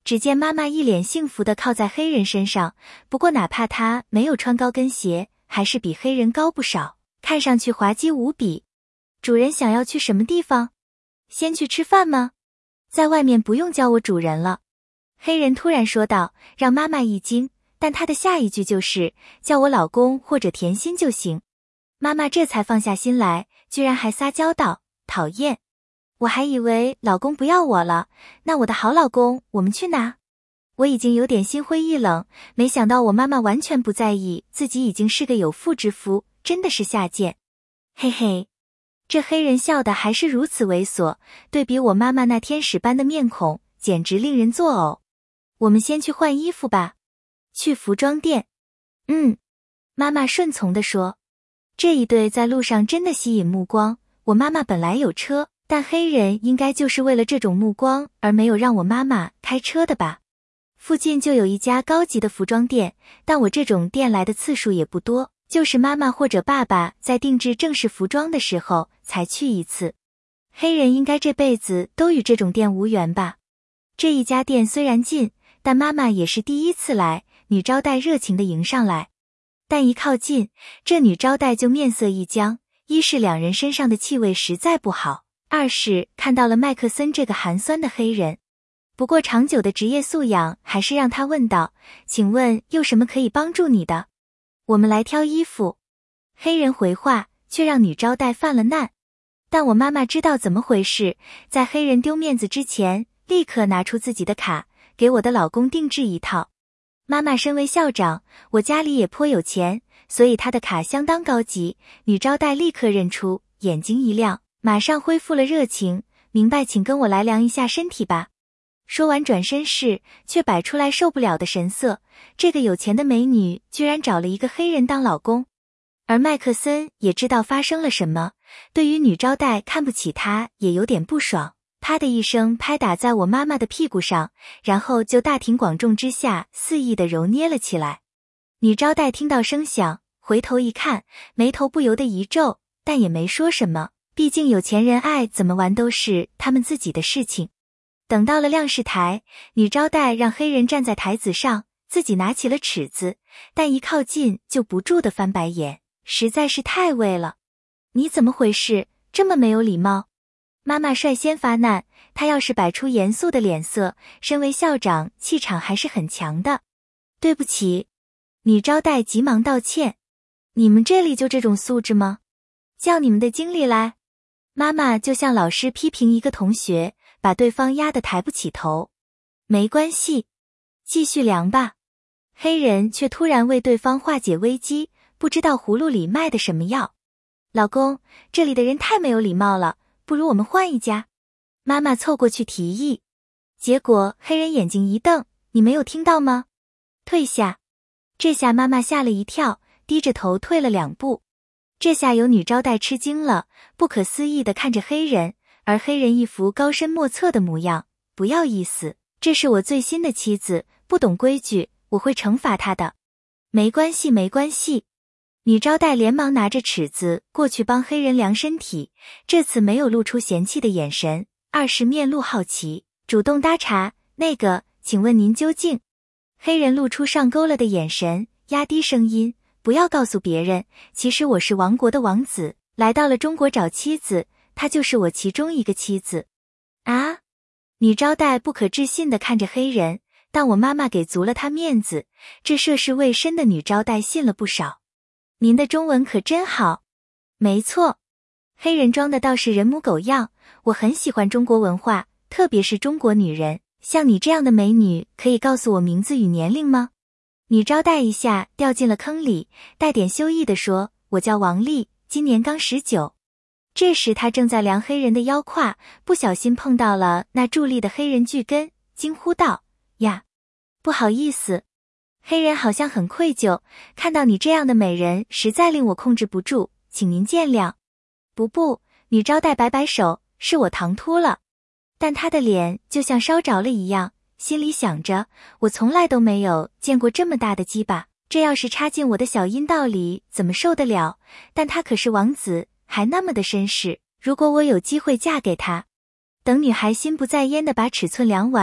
只见妈妈一脸幸福地靠在黑人身上，不过哪怕她没有穿高跟鞋，还是比黑人高不少，看上去滑稽无比。主人想要去什么地方？先去吃饭吗？在外面不用叫我主人了。黑人突然说道，让妈妈一惊，但他的下一句就是叫我老公或者甜心就行。妈妈这才放下心来，居然还撒娇道，讨厌，我还以为老公不要我了，那我的好老公我们去哪？我已经有点心灰意冷，没想到我妈妈完全不在意自己已经是个有妇之夫，真的是下贱。嘿嘿，这黑人笑得还是如此猥琐，对比我妈妈那天使般的面孔，简直令人作呕。我们先去换衣服吧。去服装店。嗯，妈妈顺从地说。这一对在路上真的吸引目光，我妈妈本来有车，但黑人应该就是为了这种目光而没有让我妈妈开车的吧。附近就有一家高级的服装店，但我这种店来的次数也不多，就是妈妈或者爸爸在定制正式服装的时候才去一次。黑人应该这辈子都与这种店无缘吧。这一家店虽然近，但妈妈也是第一次来，女招待热情地迎上来。但一靠近，这女招待就面色一僵，一是两人身上的气味实在不好，二是看到了麦克森这个寒酸的黑人。不过长久的职业素养还是让他问道，请问有什么可以帮助你的？我们来挑衣服。黑人回话，却让女招待犯了难。但我妈妈知道怎么回事，在黑人丢面子之前，立刻拿出自己的卡，给我的老公定制一套。妈妈身为校长，我家里也颇有钱，所以她的卡相当高级。女招待立刻认出，眼睛一亮，马上恢复了热情，明白，请跟我来量一下身体吧。说完转身时，却摆出来受不了的神色，这个有钱的美女居然找了一个黑人当老公。而麦克森也知道发生了什么，对于女招待看不起他也有点不爽，啪的一声拍打在我妈妈的屁股上，然后就大庭广众之下肆意地揉捏了起来。女招待听到声响，回头一看，眉头不由得一皱，但也没说什么，毕竟有钱人爱怎么玩都是他们自己的事情。等到了亮式台，女招待让黑人站在台子上，自己拿起了尺子，但一靠近就不住地翻白眼，实在是太为了。你怎么回事？这么没有礼貌？妈妈率先发难，她要是摆出严肃的脸色，身为校长，气场还是很强的。对不起。女招待急忙道歉。你们这里就这种素质吗？叫你们的经理来。妈妈就像老师批评一个同学，把对方压得抬不起头。没关系，继续量吧。黑人却突然为对方化解危机，不知道葫芦里卖的什么药。老公，这里的人太没有礼貌了，不如我们换一家。妈妈凑过去提议。结果黑人眼睛一瞪，你没有听到吗？退下。这下妈妈吓了一跳，低着头退了两步。这下有女招待吃惊了，不可思议地看着黑人，而黑人一副高深莫测的模样。不要意思，这是我最新的妻子，不懂规矩，我会惩罚她的。没关系没关系。女招待连忙拿着尺子过去帮黑人量身体，这次没有露出嫌弃的眼神，而是面露好奇，主动搭茬，那个，请问您究竟？黑人露出上钩了的眼神，压低声音，不要告诉别人，其实我是王国的王子，来到了中国找妻子，她就是我其中一个妻子。啊？女招待不可置信地看着黑人，但我妈妈给足了她面子，这涉世未深的女招待信了不少。您的中文可真好。没错。黑人装的倒是人模狗样，我很喜欢中国文化，特别是中国女人，像你这样的美女，可以告诉我名字与年龄吗？女招待一下掉进了坑里，带点羞意地说，我叫王丽，今年刚十九。这时她正在量黑人的腰胯，不小心碰到了那伫立的黑人巨根，惊呼道，呀，不好意思。黑人好像很愧疚，看到你这样的美人，实在令我控制不住，请您见谅。不不，女招待摆摆手，是我唐突了。但她的脸就像烧着了一样，心里想着，我从来都没有见过这么大的鸡巴，这要是插进我的小阴道里，怎么受得了？但他可是王子，还那么的绅士，如果我有机会嫁给他。等女孩心不在焉地把尺寸量完，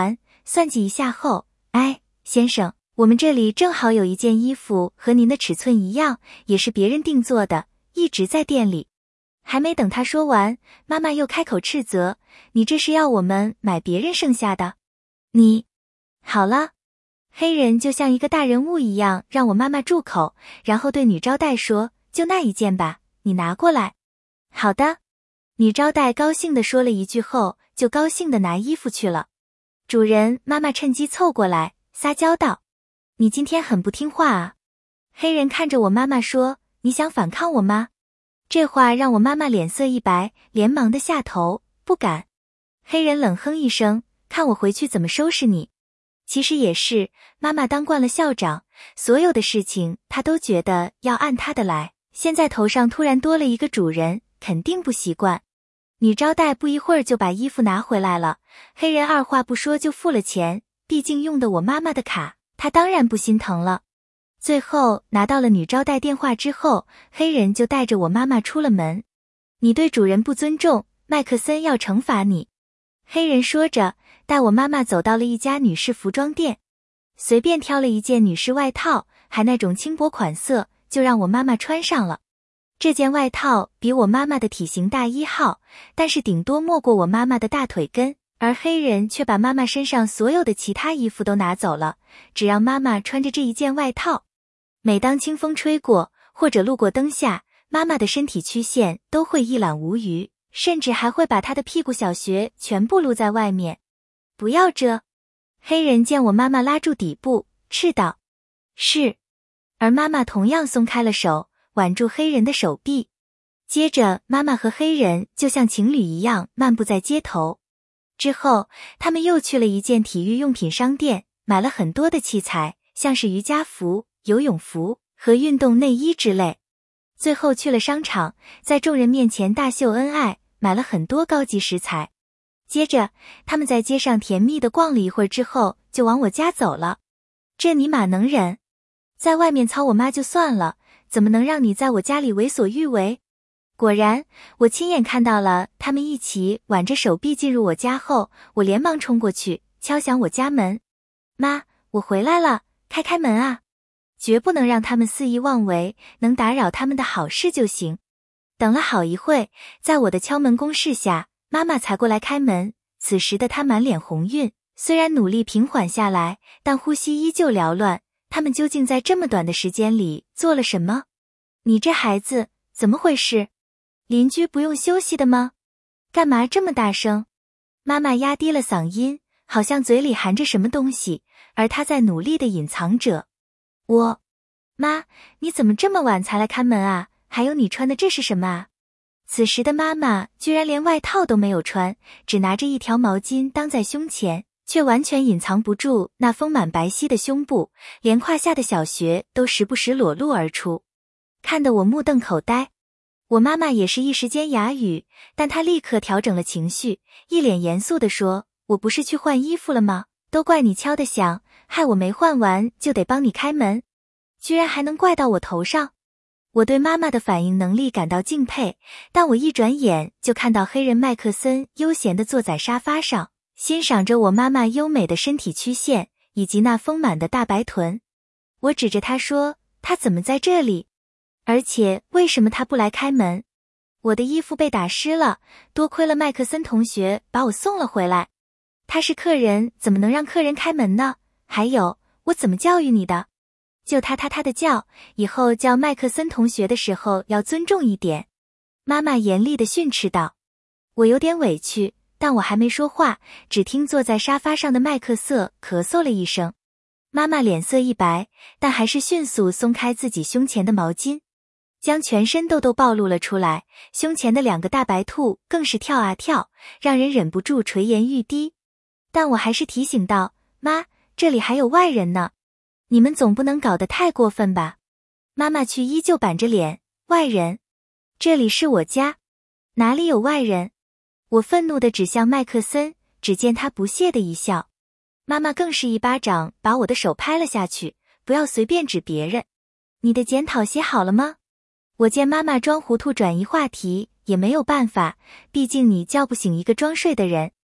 算计一下后，哎，先生，我们这里正好有一件衣服和您的尺寸一样，也是别人定做的，一直在店里。还没等他说完，妈妈又开口斥责，你这是要我们买别人剩下的？你，好了。黑人就像一个大人物一样让我妈妈住口，然后对女招待说，就那一件吧，你拿过来。好的。女招待高兴地说了一句后，就高兴地拿衣服去了。主人妈妈趁机凑过来，撒娇道，你今天很不听话啊。黑人看着我妈妈说，你想反抗我吗？这话让我妈妈脸色一白，连忙地下头，不敢。黑人冷哼一声，看我回去怎么收拾你。其实也是，妈妈当惯了校长，所有的事情她都觉得要按她的来，现在头上突然多了一个主人，肯定不习惯。女招待不一会儿就把衣服拿回来了，黑人二话不说就付了钱，毕竟用的我妈妈的卡，他当然不心疼了。最后拿到了女招待电话之后，黑人就带着我妈妈出了门。你对主人不尊重，麦克森要惩罚你。黑人说着，带我妈妈走到了一家女士服装店，随便挑了一件女士外套，还那种轻薄款色，就让我妈妈穿上了。这件外套比我妈妈的体型大一号，但是顶多没过我妈妈的大腿根，而黑人却把妈妈身上所有的其他衣服都拿走了，只让妈妈穿着这一件外套。每当清风吹过，或者路过灯下，妈妈的身体曲线都会一览无余，甚至还会把她的屁股小穴全部露在外面。不要这！黑人见我妈妈拉住底部，斥道：是。而妈妈同样松开了手，挽住黑人的手臂。接着妈妈和黑人就像情侣一样漫步在街头。之后他们又去了一件体育用品商店，买了很多的器材，像是瑜伽服、游泳服和运动内衣之类。最后去了商场，在众人面前大秀恩爱，买了很多高级食材。接着他们在街上甜蜜地逛了一会儿之后，就往我家走了。这尼玛能忍？在外面操我妈就算了，怎么能让你在我家里为所欲为？果然，我亲眼看到了他们一起挽着手臂进入我家后，我连忙冲过去，敲响我家门。妈，我回来了，开开门啊！绝不能让他们肆意妄为，能打扰他们的好事就行。等了好一会，在我的敲门攻势下，妈妈才过来开门。此时的她满脸红晕，虽然努力平缓下来，但呼吸依旧缭乱。他们究竟在这么短的时间里做了什么？你这孩子怎么回事？邻居不用休息的吗？干嘛这么大声？妈妈压低了嗓音，好像嘴里含着什么东西，而她在努力地隐藏着。我，妈，你怎么这么晚才来看门啊？还有你穿的这是什么啊？此时的妈妈居然连外套都没有穿，只拿着一条毛巾当在胸前，却完全隐藏不住那丰满白皙的胸部，连胯下的小穴都时不时裸露而出，看得我目瞪口呆。我妈妈也是一时间哑语，但她立刻调整了情绪，一脸严肃地说，我不是去换衣服了吗？都怪你敲得响，害我没换完就得帮你开门，居然还能怪到我头上。我对妈妈的反应能力感到敬佩，但我一转眼就看到黑人麦克森悠闲地坐在沙发上，欣赏着我妈妈优美的身体曲线以及那丰满的大白臀。我指着他说，他怎么在这里？而且为什么他不来开门？我的衣服被打湿了，多亏了麦克森同学把我送了回来。他是客人，怎么能让客人开门呢？还有，我怎么教育你的？就他他他的叫，以后叫麦克森同学的时候要尊重一点。妈妈严厉地训斥道。我有点委屈，但我还没说话，只听坐在沙发上的麦克瑟咳嗽了一声。妈妈脸色一白，但还是迅速松开自己胸前的毛巾，将全身都都暴露了出来，胸前的两个大白兔更是跳啊跳，让人忍不住垂涎欲滴。但我还是提醒道，妈，这里还有外人呢，你们总不能搞得太过分吧？妈妈却依旧板着脸，外人？这里是我家，哪里有外人？我愤怒地指向麦克森，只见他不屑地一笑。妈妈更是一巴掌把我的手拍了下去，不要随便指别人。你的检讨写好了吗？我见妈妈装糊涂转移话题，也没有办法，毕竟你叫不醒一个装睡的人。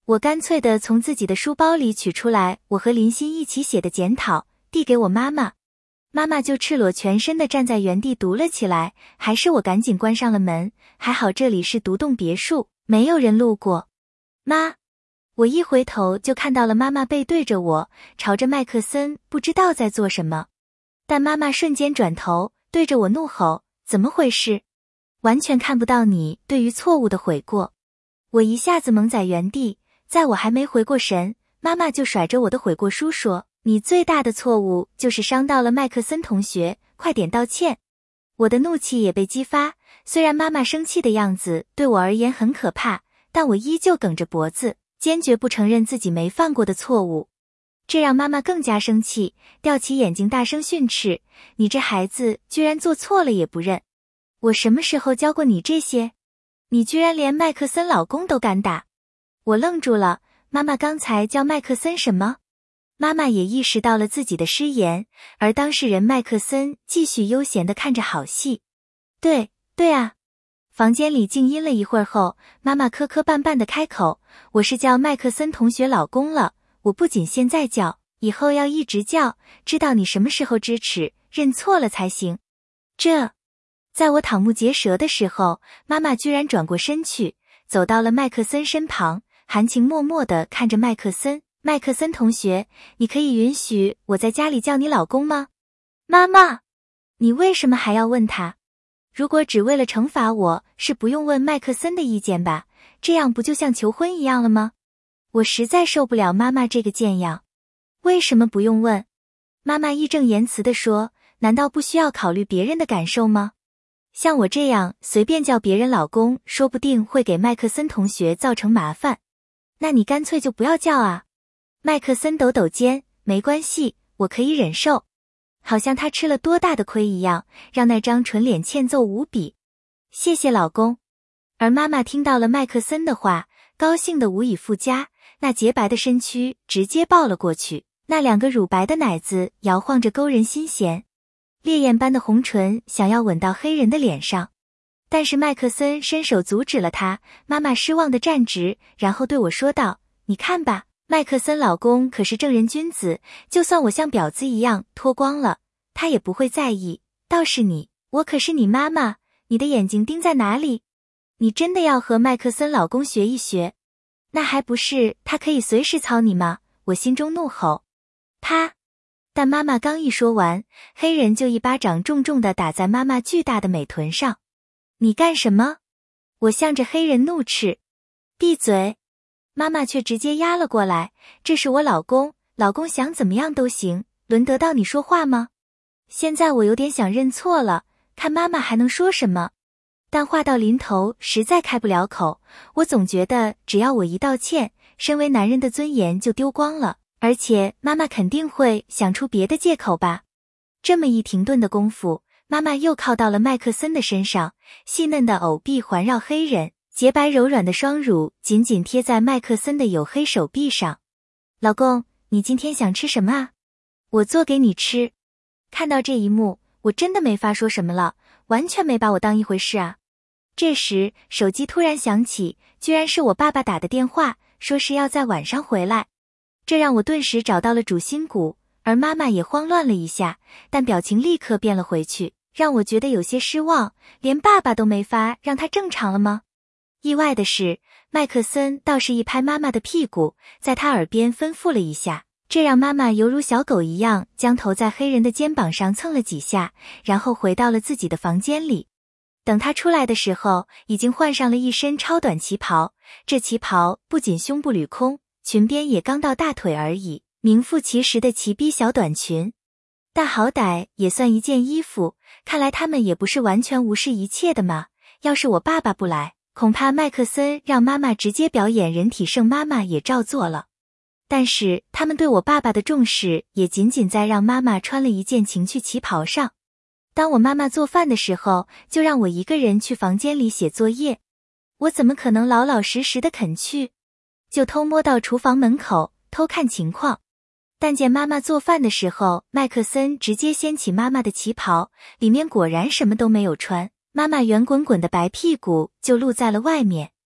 我干脆地从自己的书包里取出来我和林欣一起写的检讨，递给我妈妈。妈妈就赤裸全身地站在原地读了起来，还是我赶紧关上了门，还好这里是独栋别墅，没有人路过。妈，我一回头就看到了妈妈背对着我，朝着麦克森不知道在做什么。但妈妈瞬间转头，对着我怒吼，怎么回事？完全看不到你对于错误的悔过。我一下子懵在原地，在我还没回过神，妈妈就甩着我的悔过书说，你最大的错误就是伤到了麦克森同学，快点道歉。我的怒气也被激发，虽然妈妈生气的样子对我而言很可怕，但我依旧梗着脖子，坚决不承认自己没犯过的错误。这让妈妈更加生气，吊起眼睛大声训斥，你这孩子居然做错了也不认。我什么时候教过你这些？你居然连麦克森老公都敢打。我愣住了，妈妈刚才叫麦克森什么？妈妈也意识到了自己的失言，而当事人麦克森继续悠闲地看着好戏。对，对啊。房间里静音了一会儿后，妈妈磕磕绊绊地开口，我是叫麦克森同学老公了，我不仅现在叫，以后要一直叫，知道你什么时候知耻，认错了才行。这，在我瞠目结舌的时候，妈妈居然转过身去，走到了麦克森身旁，含情脉脉地看着麦克森。麦克森同学，你可以允许我在家里叫你老公吗？妈妈，你为什么还要问他？如果只为了惩罚我，是不用问麦克森的意见吧？这样不就像求婚一样了吗？我实在受不了妈妈这个贱样。为什么不用问？妈妈义正言辞地说，难道不需要考虑别人的感受吗？像我这样随便叫别人老公，说不定会给麦克森同学造成麻烦。那你干脆就不要叫啊。麦克森抖抖肩，没关系，我可以忍受。好像他吃了多大的亏一样，让那张蠢脸欠揍无比。谢谢老公。而妈妈听到了麦克森的话，高兴得无以复加，那洁白的身躯直接抱了过去，那两个乳白的奶子摇晃着勾人心弦，烈焰般的红唇想要吻到黑人的脸上。但是麦克森伸手阻止了他，妈妈失望地站直，然后对我说道，你看吧，麦克森老公可是正人君子，就算我像婊子一样脱光了，他也不会在意。倒是你，我可是你妈妈，你的眼睛盯在哪里？你真的要和麦克森老公学一学？那还不是他可以随时操你吗？我心中怒吼。啪！但妈妈刚一说完，黑人就一巴掌重重地打在妈妈巨大的美臀上。你干什么？我向着黑人怒斥。闭嘴！妈妈却直接压了过来，这是我老公，老公想怎么样都行，轮得到你说话吗？现在我有点想认错了，看妈妈还能说什么。但话到临头实在开不了口，我总觉得只要我一道歉，身为男人的尊严就丢光了，而且妈妈肯定会想出别的借口吧。这么一停顿的功夫，妈妈又靠到了麦克森的身上，细嫩的藕臂环绕黑人，洁白柔软的双乳紧紧贴在麦克森的黝黑手臂上。老公，你今天想吃什么啊？我做给你吃。看到这一幕，我真的没法说什么了，完全没把我当一回事啊。这时手机突然响起，居然是我爸爸打的电话，说是要在晚上回来。这让我顿时找到了主心骨，而妈妈也慌乱了一下，但表情立刻变了回去，让我觉得有些失望，连爸爸都没法让他正常了吗？意外的是，麦克森倒是一拍妈妈的屁股，在他耳边吩咐了一下，这让妈妈犹如小狗一样将头在黑人的肩膀上蹭了几下，然后回到了自己的房间里。等他出来的时候，已经换上了一身超短旗袍，这旗袍不仅胸部捋空，裙边也刚到大腿而已，名副其实的齐逼小短裙。但好歹也算一件衣服，看来他们也不是完全无视一切的嘛。要是我爸爸不来，恐怕麦克森让妈妈直接表演人体圣妈妈也照做了。但是他们对我爸爸的重视也仅仅在让妈妈穿了一件情趣旗袍上。当我妈妈做饭的时候，就让我一个人去房间里写作业。我怎么可能老老实实的肯去？就偷摸到厨房门口偷看情况。但见妈妈做饭的时候，麦克森直接掀起妈妈的旗袍，里面果然什么都没有穿，妈妈圆滚滚的白屁股就露在了外面。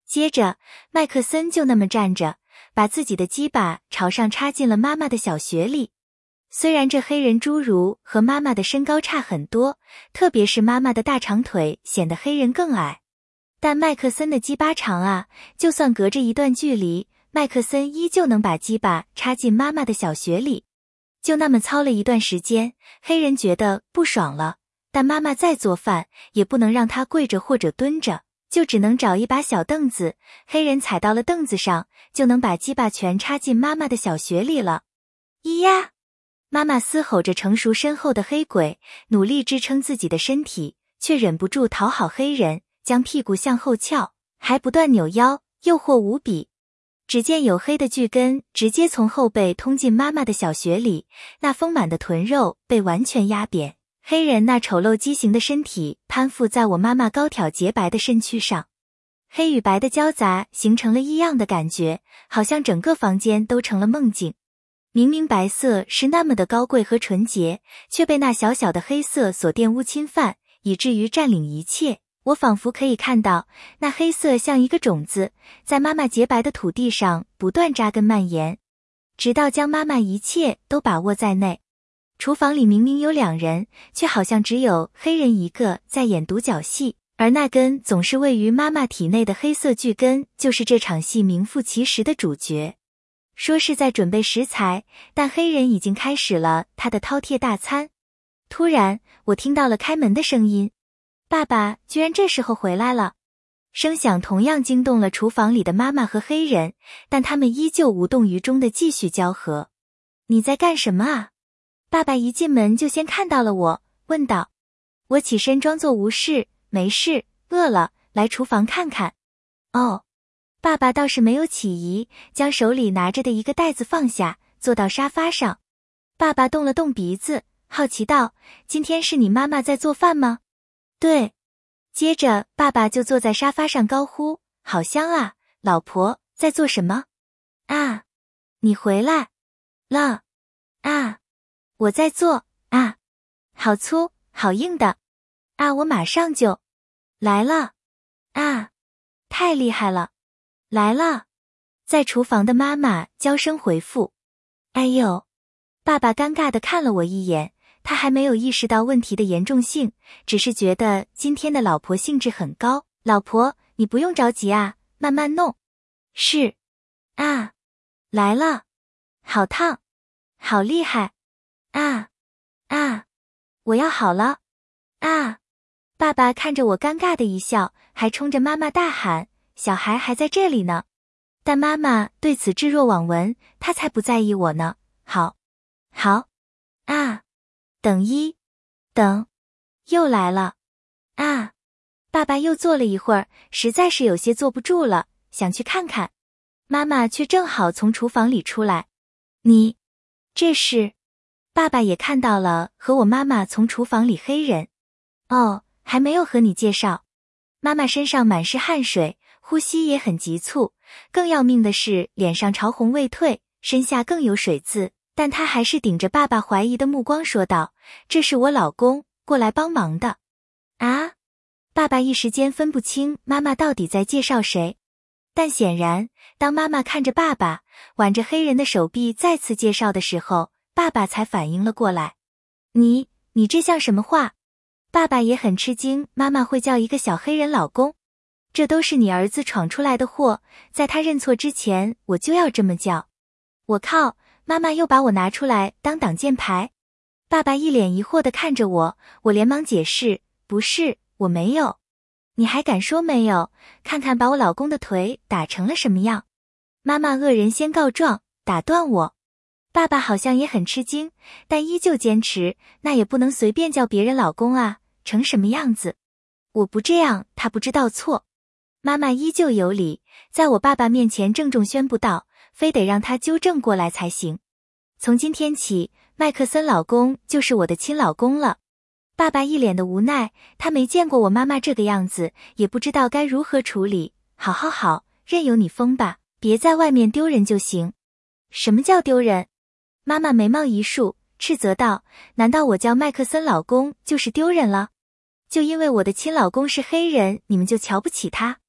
接着，麦克森就那么站着，把自己的鸡巴朝上插进了妈妈的小穴里。虽然这黑人侏儒和妈妈的身高差很多，特别是妈妈的大长腿显得黑人更矮，但麦克森的鸡巴长啊，就算隔着一段距离，麦克森依旧能把鸡巴插进妈妈的小穴里。就那么操了一段时间，黑人觉得不爽了，但妈妈再做饭也不能让他跪着或者蹲着，就只能找一把小凳子，黑人踩到了凳子上，就能把鸡巴全插进妈妈的小穴里了。咿呀！妈妈嘶吼着成熟身后的黑鬼，努力支撑自己的身体，却忍不住讨好黑人，将屁股向后翘，还不断扭腰，诱惑无比。只见黝黑的巨根直接从后背通进妈妈的小穴里，那丰满的臀肉被完全压扁，黑人那丑陋畸形的身体攀附在我妈妈高挑洁白的身躯上，黑与白的交杂形成了异样的感觉，好像整个房间都成了梦境。明明白色是那么的高贵和纯洁，却被那小小的黑色所玷污侵犯，以至于占领一切。我仿佛可以看到，那黑色像一个种子，在妈妈洁白的土地上不断扎根蔓延，直到将妈妈一切都把握在内。厨房里明明有两人，却好像只有黑人一个在演独角戏，而那根总是位于妈妈体内的黑色巨根，就是这场戏名副其实的主角。说是在准备食材，但黑人已经开始了他的饕餮大餐。突然，我听到了开门的声音，爸爸居然这时候回来了。声响同样惊动了厨房里的妈妈和黑人，但他们依旧无动于衷地继续交合。你在干什么啊？爸爸一进门就先看到了我，问道。我起身装作无事，没事，饿了，来厨房看看。哦。爸爸倒是没有起疑，将手里拿着的一个袋子放下，坐到沙发上。爸爸动了动鼻子，好奇道：今天是你妈妈在做饭吗？对。接着爸爸就坐在沙发上高呼：好香啊，老婆，在做什么？啊，你回来了。啊，我在做。啊，好粗，好硬的。啊，我马上就来了。啊，太厉害了。来了，在厨房的妈妈娇声回复。哎呦，爸爸尴尬地看了我一眼，他还没有意识到问题的严重性，只是觉得今天的老婆兴致很高。老婆，你不用着急啊，慢慢弄。是。啊，来了，好烫，好厉害。啊，啊，我要好了。啊，爸爸看着我尴尬的一笑，还冲着妈妈大喊，小孩还在这里呢。但妈妈对此置若罔闻，她才不在意我呢。好，好，啊，等一，等，又来了。啊，爸爸又坐了一会儿，实在是有些坐不住了，想去看看。妈妈却正好从厨房里出来。你，这是？爸爸也看到了和我妈妈从厨房里黑人。哦，还没有和你介绍。妈妈身上满是汗水，呼吸也很急促，更要命的是脸上潮红未退，身下更有水渍，但她还是顶着爸爸怀疑的目光说道：这是我老公，过来帮忙的。啊？爸爸一时间分不清妈妈到底在介绍谁，但显然当妈妈看着爸爸挽着黑人的手臂再次介绍的时候，爸爸才反应了过来。你，你这像什么话？爸爸也很吃惊，妈妈会叫一个小黑人老公，这都是你儿子闯出来的祸，在他认错之前我就要这么叫。我靠，妈妈又把我拿出来当挡箭牌。爸爸一脸疑惑地看着我，我连忙解释，不是，我没有。你还敢说没有？看看把我老公的腿打成了什么样。妈妈恶人先告状，打断我。爸爸好像也很吃惊，但依旧坚持，那也不能随便叫别人老公啊，成什么样子？我不这样，他不知道错。妈妈依旧有理，在我爸爸面前郑重宣布道，非得让他纠正过来才行。从今天起，麦克森老公就是我的亲老公了。爸爸一脸的无奈，他没见过我妈妈这个样子，也不知道该如何处理。好好好，任由你疯吧，别在外面丢人就行。什么叫丢人？妈妈眉毛一竖，斥责道，难道我叫麦克森老公就是丢人了？就因为我的亲老公是黑人，你们就瞧不起他？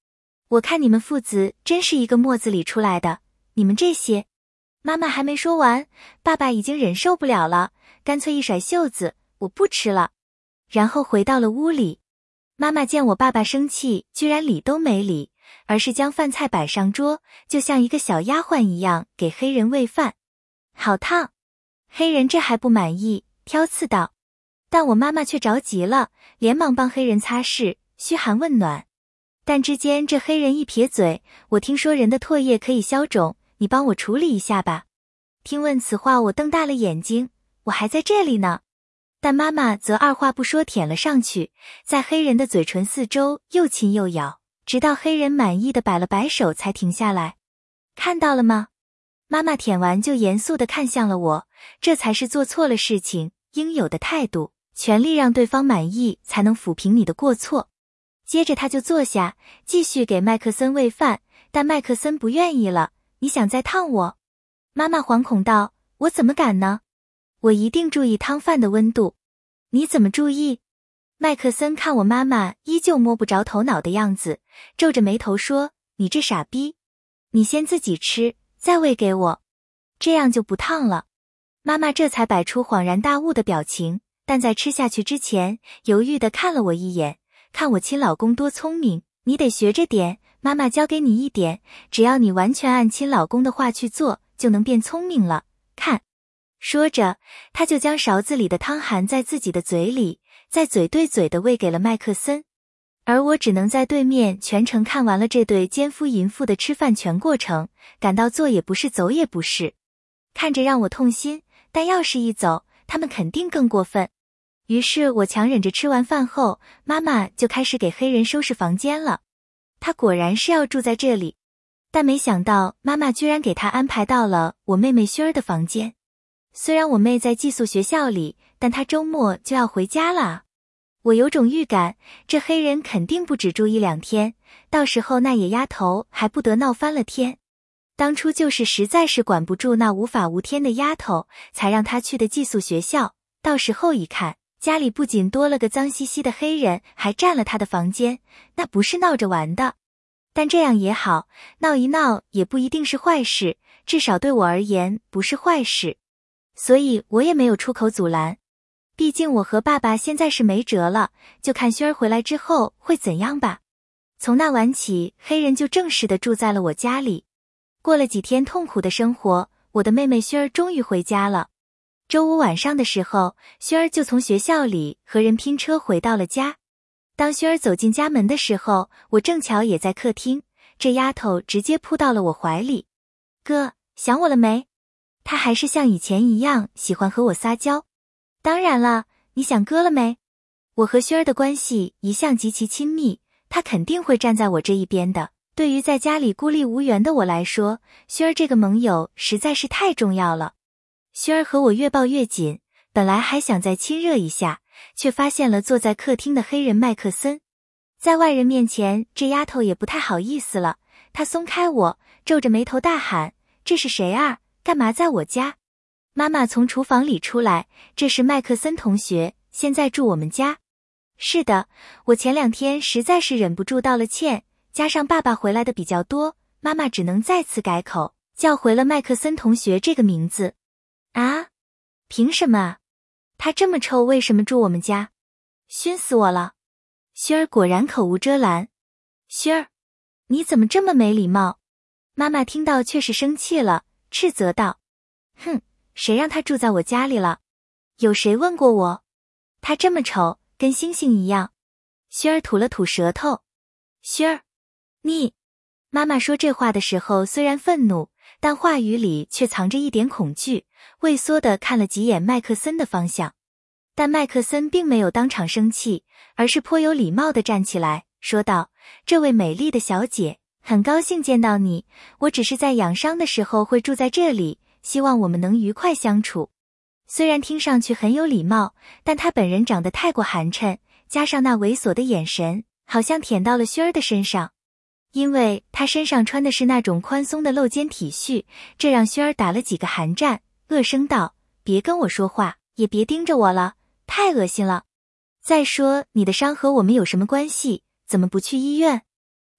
我看你们父子真是一个沫子里出来的，你们这些……妈妈还没说完，爸爸已经忍受不了了，干脆一甩袖子，我不吃了。然后回到了屋里。妈妈见我爸爸生气，居然理都没理，而是将饭菜摆上桌，就像一个小丫鬟一样给黑人喂饭。好烫！黑人这还不满意，挑刺道。但我妈妈却着急了，连忙帮黑人擦拭，嘘寒问暖。但之间这黑人一撇嘴，我听说人的唾液可以消肿，你帮我处理一下吧。听闻此话，我瞪大了眼睛，我还在这里呢。但妈妈则二话不说舔了上去，在黑人的嘴唇四周又亲又咬，直到黑人满意的摆了摆手才停下来。看到了吗？妈妈舔完就严肃地看向了我，这才是做错了事情应有的态度，全力让对方满意才能抚平你的过错。接着他就坐下，继续给麦克森喂饭，但麦克森不愿意了。你想再烫我？妈妈惶恐道，我怎么敢呢？我一定注意汤饭的温度。你怎么注意？麦克森看我妈妈依旧摸不着头脑的样子，皱着眉头说，你这傻逼，你先自己吃，再喂给我，这样就不烫了。妈妈这才摆出恍然大悟的表情，但在吃下去之前，犹豫地看了我一眼，看我亲老公多聪明，你得学着点，妈妈教给你一点，只要你完全按亲老公的话去做，就能变聪明了，看。说着，他就将勺子里的汤含在自己的嘴里，再嘴对嘴地喂给了麦克森。而我只能在对面全程看完了这对奸夫淫妇的吃饭全过程，感到做也不是走也不是，看着让我痛心，但要是一走，他们肯定更过分。于是我强忍着吃完饭后，妈妈就开始给黑人收拾房间了。他果然是要住在这里，但没想到妈妈居然给他安排到了我妹妹萱儿的房间。虽然我妹在寄宿学校里，但她周末就要回家了啊。我有种预感，这黑人肯定不止住一两天，到时候那野丫头还不得闹翻了天。当初就是实在是管不住那无法无天的丫头，才让她去的寄宿学校，到时候一看，家里不仅多了个脏兮兮的黑人，还占了她的房间，那不是闹着玩的。但这样也好，闹一闹也不一定是坏事，至少对我而言不是坏事。所以我也没有出口阻拦，毕竟我和爸爸现在是没辙了，就看萱儿回来之后会怎样吧。从那晚起，黑人就正式的住在了我家里。过了几天痛苦的生活，我的妹妹萱儿终于回家了。周五晚上的时候，萱儿就从学校里和人拼车回到了家。当萱儿走进家门的时候，我正巧也在客厅，这丫头直接扑到了我怀里。哥，想我了没？她还是像以前一样喜欢和我撒娇。当然了，你想哥了没？我和萱儿的关系一向极其亲密，她肯定会站在我这一边的。对于在家里孤立无援的我来说，萱儿这个盟友实在是太重要了。萱儿和我越抱越紧，本来还想再亲热一下，却发现了坐在客厅的黑人麦克森。在外人面前，这丫头也不太好意思了，她松开我，皱着眉头大喊，这是谁啊？干嘛在我家？妈妈从厨房里出来，这是麦克森同学，现在住我们家。是的，我前两天实在是忍不住道了歉，加上爸爸回来的比较多，妈妈只能再次改口，叫回了麦克森同学这个名字。啊？凭什么啊？他这么臭，为什么住我们家？熏死我了！萱儿果然口无遮拦。萱儿，你怎么这么没礼貌？妈妈听到却是生气了，斥责道：哼，谁让他住在我家里了？有谁问过我？他这么丑，跟星星一样。萱儿吐了吐舌头。萱儿，你……妈妈说这话的时候虽然愤怒，但话语里却藏着一点恐惧，畏缩地看了几眼麦克森的方向。但麦克森并没有当场生气，而是颇有礼貌地站起来，说道：这位美丽的小姐，很高兴见到你，我只是在养伤的时候会住在这里，希望我们能愉快相处。虽然听上去很有礼貌，但他本人长得太过寒碜，加上那猥琐的眼神，好像舔到了萱儿的身上。因为他身上穿的是那种宽松的露肩 T 恤，这让萱儿打了几个寒战，恶声道：别跟我说话，也别盯着我了，太恶心了。再说你的伤和我们有什么关系？怎么不去医院？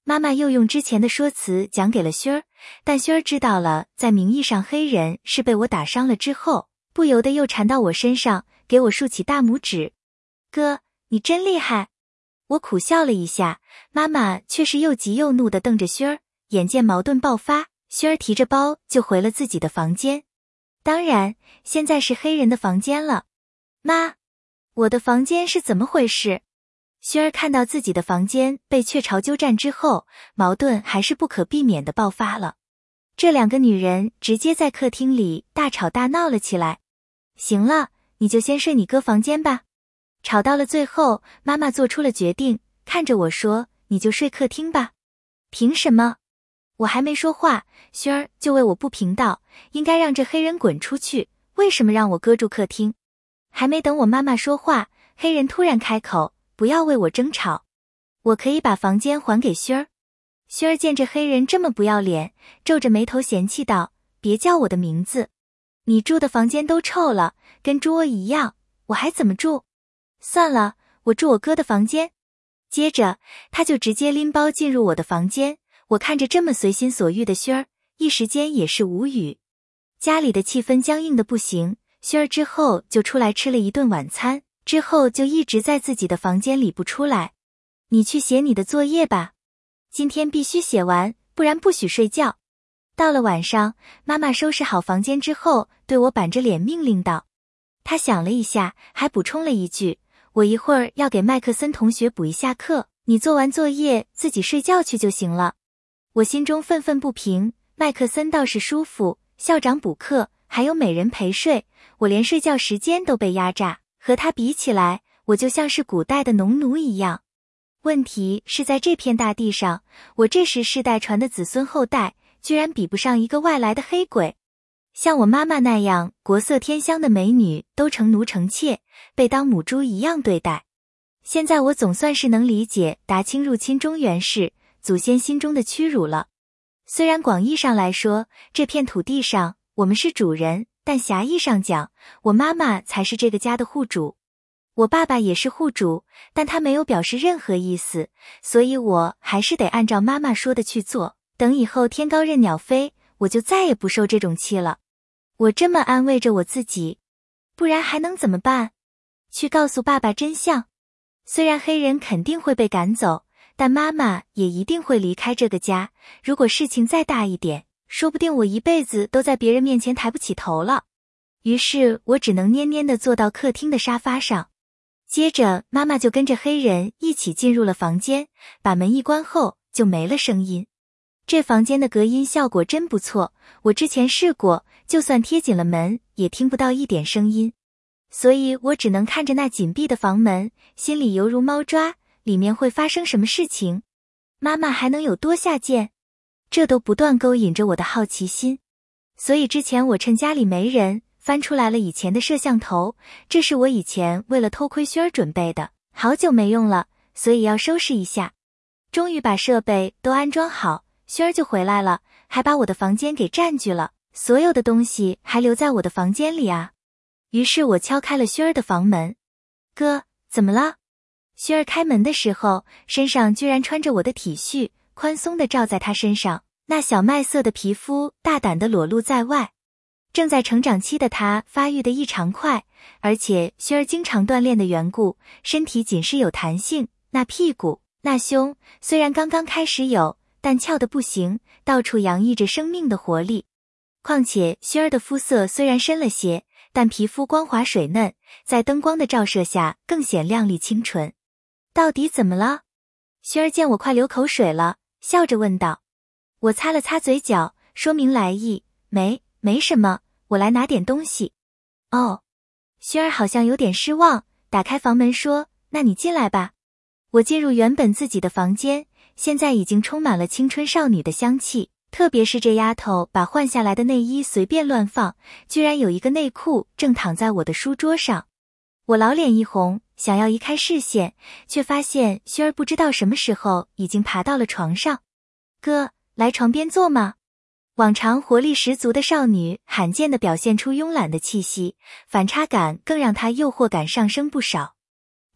妈妈又用之前的说辞讲给了薰儿，但薰儿知道了在名义上黑人是被我打伤了之后，不由得又缠到我身上，给我竖起大拇指。哥，你真厉害！我苦笑了一下，妈妈却是又急又怒地瞪着薰儿，眼见矛盾爆发，薰儿提着包就回了自己的房间。当然，现在是黑人的房间了。妈，我的房间是怎么回事？薰儿看到自己的房间被雀巢鸠占之后，矛盾还是不可避免地爆发了。这两个女人直接在客厅里大吵大闹了起来。行了，你就先睡你哥房间吧。吵到了最后，妈妈做出了决定，看着我说，你就睡客厅吧。凭什么？我还没说话，薰儿就为我不平道，应该让这黑人滚出去，为什么让我哥住客厅？还没等我妈妈说话，黑人突然开口，不要为我争吵，我可以把房间还给薰儿。薰儿见这黑人这么不要脸，皱着眉头嫌弃道，别叫我的名字，你住的房间都臭了，跟猪窝一样，我还怎么住？算了，我住我哥的房间。接着他就直接拎包进入我的房间，我看着这么随心所欲的薰儿，一时间也是无语。家里的气氛僵硬的不行，薰儿之后就出来吃了一顿晚餐，之后就一直在自己的房间里不出来。你去写你的作业吧，今天必须写完，不然不许睡觉。到了晚上，妈妈收拾好房间之后，对我板着脸命令道。她想了一下，还补充了一句，我一会儿要给麦克森同学补一下课，你做完作业自己睡觉去就行了。我心中愤愤不平，麦克森倒是舒服，校长补课，还有美人陪睡，我连睡觉时间都被压榨，和他比起来，我就像是古代的农奴一样。问题是在这片大地上，我这时世代传的子孙后代，居然比不上一个外来的黑鬼。像我妈妈那样国色天香的美女都成奴成妾，被当母猪一样对待。现在我总算是能理解达清入侵中原时祖先心中的屈辱了。虽然广义上来说，这片土地上我们是主人，但狭义上讲，我妈妈才是这个家的户主。我爸爸也是户主，但他没有表示任何意思，所以我还是得按照妈妈说的去做。等以后天高任鸟飞，我就再也不受这种气了。我这么安慰着我自己，不然还能怎么办？去告诉爸爸真相。虽然黑人肯定会被赶走，但妈妈也一定会离开这个家。如果事情再大一点，说不定我一辈子都在别人面前抬不起头了。于是我只能蔫蔫地坐到客厅的沙发上。接着妈妈就跟着黑人一起进入了房间，把门一关后就没了声音。这房间的隔音效果真不错，我之前试过，就算贴紧了门，也听不到一点声音。所以我只能看着那紧闭的房门，心里犹如猫抓，里面会发生什么事情？妈妈还能有多下贱？这都不断勾引着我的好奇心。所以之前我趁家里没人，翻出来了以前的摄像头，这是我以前为了偷窥薰儿准备的，好久没用了，所以要收拾一下。终于把设备都安装好，薰儿就回来了，还把我的房间给占据了，所有的东西还留在我的房间里啊。于是我敲开了薰儿的房门。哥，怎么了？薰儿开门的时候，身上居然穿着我的体恤，宽松地罩在她身上，那小麦色的皮肤大胆地裸露在外。正在成长期的她发育得异常快，而且薰儿经常锻炼的缘故，身体紧实有弹性，那屁股那胸虽然刚刚开始有，但翘得不行，到处洋溢着生命的活力。况且薰儿的肤色虽然深了些，但皮肤光滑水嫩，在灯光的照射下更显亮丽清纯。到底怎么了？薰儿见我快流口水了，笑着问道。我擦了擦嘴角，说明来意，没没什么，我来拿点东西。哦，薰儿好像有点失望，打开房门说，那你进来吧。我进入原本自己的房间，现在已经充满了青春少女的香气，特别是这丫头把换下来的内衣随便乱放，居然有一个内裤正躺在我的书桌上。我老脸一红，想要移开视线，却发现薰儿不知道什么时候已经爬到了床上。哥，来床边坐吗？往常活力十足的少女罕见地表现出慵懒的气息，反差感更让她诱惑感上升不少。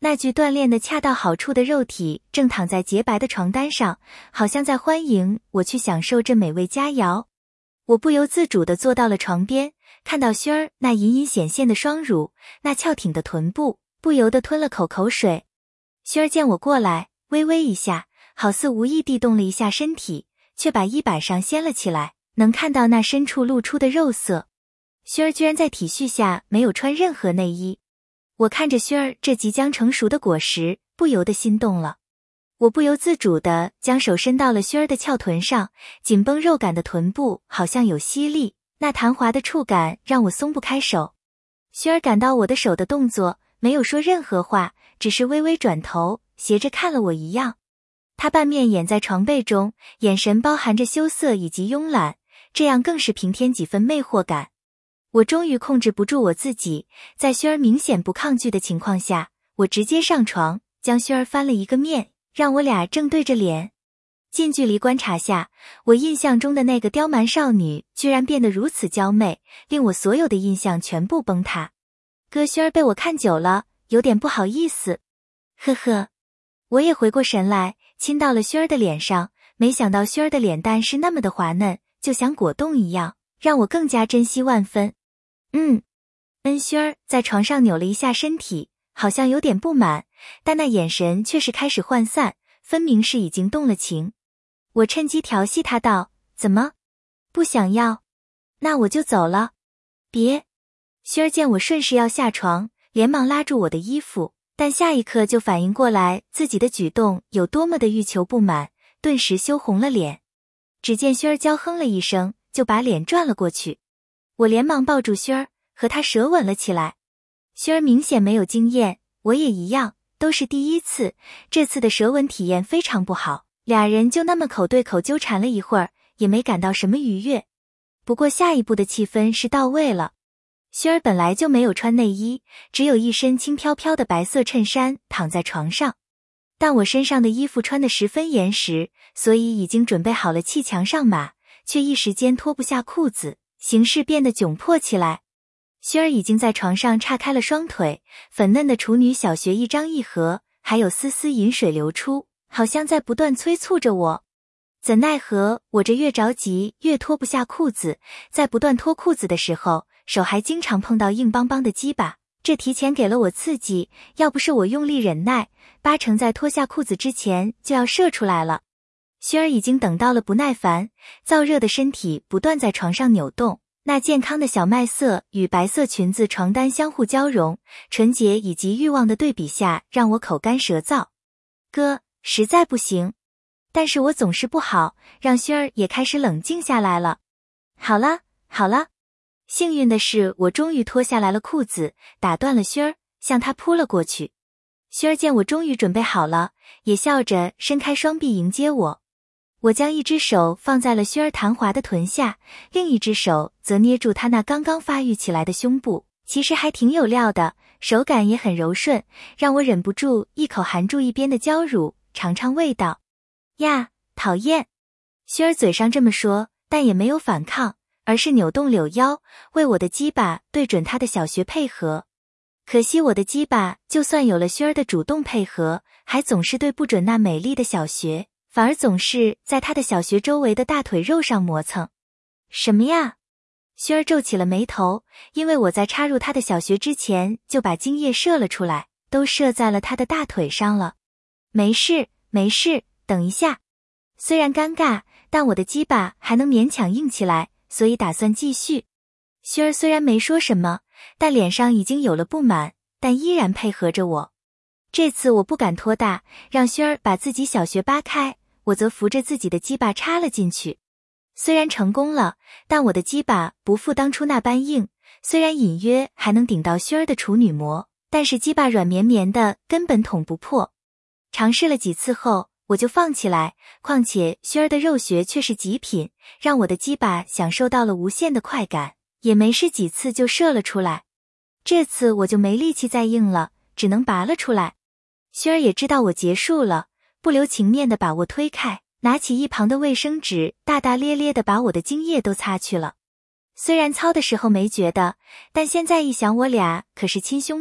那具锻炼的恰到好处的肉体正躺在洁白的床单上，好像在欢迎我去享受这美味佳肴。我不由自主地坐到了床边，看到薰儿那隐隐显现的双乳，那翘挺的臀部，不由得吞了口口水。薰儿见我过来，微微一下，好似无意地动了一下身体，却把衣摆上掀了起来，能看到那深处露出的肉色。薰儿居然在体恤下没有穿任何内衣。我看着薰儿这即将成熟的果实，不由得心动了。我不由自主地将手伸到了薰儿的翘臀上，紧绷肉感的臀部好像有吸力，那弹滑的触感让我松不开手。薰儿感到我的手的动作，没有说任何话，只是微微转头，斜着看了我一样。他半面掩在床背中，眼神包含着羞涩以及慵懒，这样更是平添几分魅惑感。我终于控制不住我自己，在薰儿明显不抗拒的情况下，我直接上床，将薰儿翻了一个面，让我俩正对着脸。近距离观察下，我印象中的那个刁蛮少女居然变得如此娇媚，令我所有的印象全部崩塌。哥，薰儿被我看久了，有点不好意思。呵呵，我也回过神来，亲到了薰儿的脸上，没想到薰儿的脸蛋是那么的滑嫩，就像果冻一样，让我更加珍惜万分。嗯，恩薰儿在床上扭了一下身体，好像有点不满，但那眼神却是开始涣散，分明是已经动了情。我趁机调戏他道：怎么，不想要？那我就走了。别！薰儿见我顺势要下床，连忙拉住我的衣服，但下一刻就反应过来自己的举动有多么的欲求不满，顿时羞红了脸。只见薰儿娇哼了一声，就把脸转了过去。我连忙抱住薰儿，和她舌吻了起来。薰儿明显没有经验，我也一样，都是第一次，这次的舌吻体验非常不好，俩人就那么口对口纠缠了一会儿，也没感到什么愉悦。不过下一步的气氛是到位了。薰儿本来就没有穿内衣，只有一身轻飘飘的白色衬衫躺在床上，但我身上的衣服穿得十分严实，所以已经准备好了砌墙上马，却一时间脱不下裤子，形势变得窘迫起来。薰儿已经在床上岔开了双腿，粉嫩的处女小穴一张一合，还有丝丝饮水流出，好像在不断催促着我。怎奈何我这越着急越脱不下裤子，在不断脱裤子的时候，手还经常碰到硬邦邦的鸡巴，这提前给了我刺激，要不是我用力忍耐，八成在脱下裤子之前就要射出来了。薰儿已经等到了不耐烦，燥热的身体不断在床上扭动，那健康的小麦色与白色裙子床单相互交融，纯洁以及欲望的对比下，让我口干舌燥。哥，实在不行。但是我总是不好，让薰儿也开始冷静下来了。好了，好了。幸运的是，我终于脱下来了裤子，打断了薰儿，向她扑了过去。薰儿见我终于准备好了，也笑着伸开双臂迎接我。我将一只手放在了薰儿弹滑的臀下，另一只手则捏住她那刚刚发育起来的胸部，其实还挺有料的，手感也很柔顺，让我忍不住一口含住一边的娇乳，尝尝味道。呀，讨厌！薰儿嘴上这么说，但也没有反抗，而是扭动柳腰，为我的鸡巴对准她的小穴配合。可惜我的鸡巴就算有了薰儿的主动配合，还总是对不准那美丽的小穴，反而总是在她的小穴周围的大腿肉上磨蹭。什么呀？薰儿皱起了眉头，因为我在插入她的小穴之前就把精液射了出来，都射在了她的大腿上了。没事，没事。等一下，虽然尴尬，但我的鸡巴还能勉强硬起来，所以打算继续。薰儿虽然没说什么，但脸上已经有了不满，但依然配合着我。这次我不敢拖大，让薰儿把自己小穴扒开，我则扶着自己的鸡巴插了进去。虽然成功了，但我的鸡巴不复当初那般硬，虽然隐约还能顶到薰儿的处女膜，但是鸡巴软绵绵的，根本捅不破。尝试了几次后，我就放起来，况且薰儿的肉穴却是极品，让我的鸡巴享受到了无限的快感，也没试几次就射了出来。这次我就没力气再硬了，只能拔了出来。薰儿也知道我结束了，不留情面地把我推开，拿起一旁的卫生纸，大大咧咧地把我的精液都擦去了。虽然操的时候没觉得，但现在一想我俩可是亲兄妹，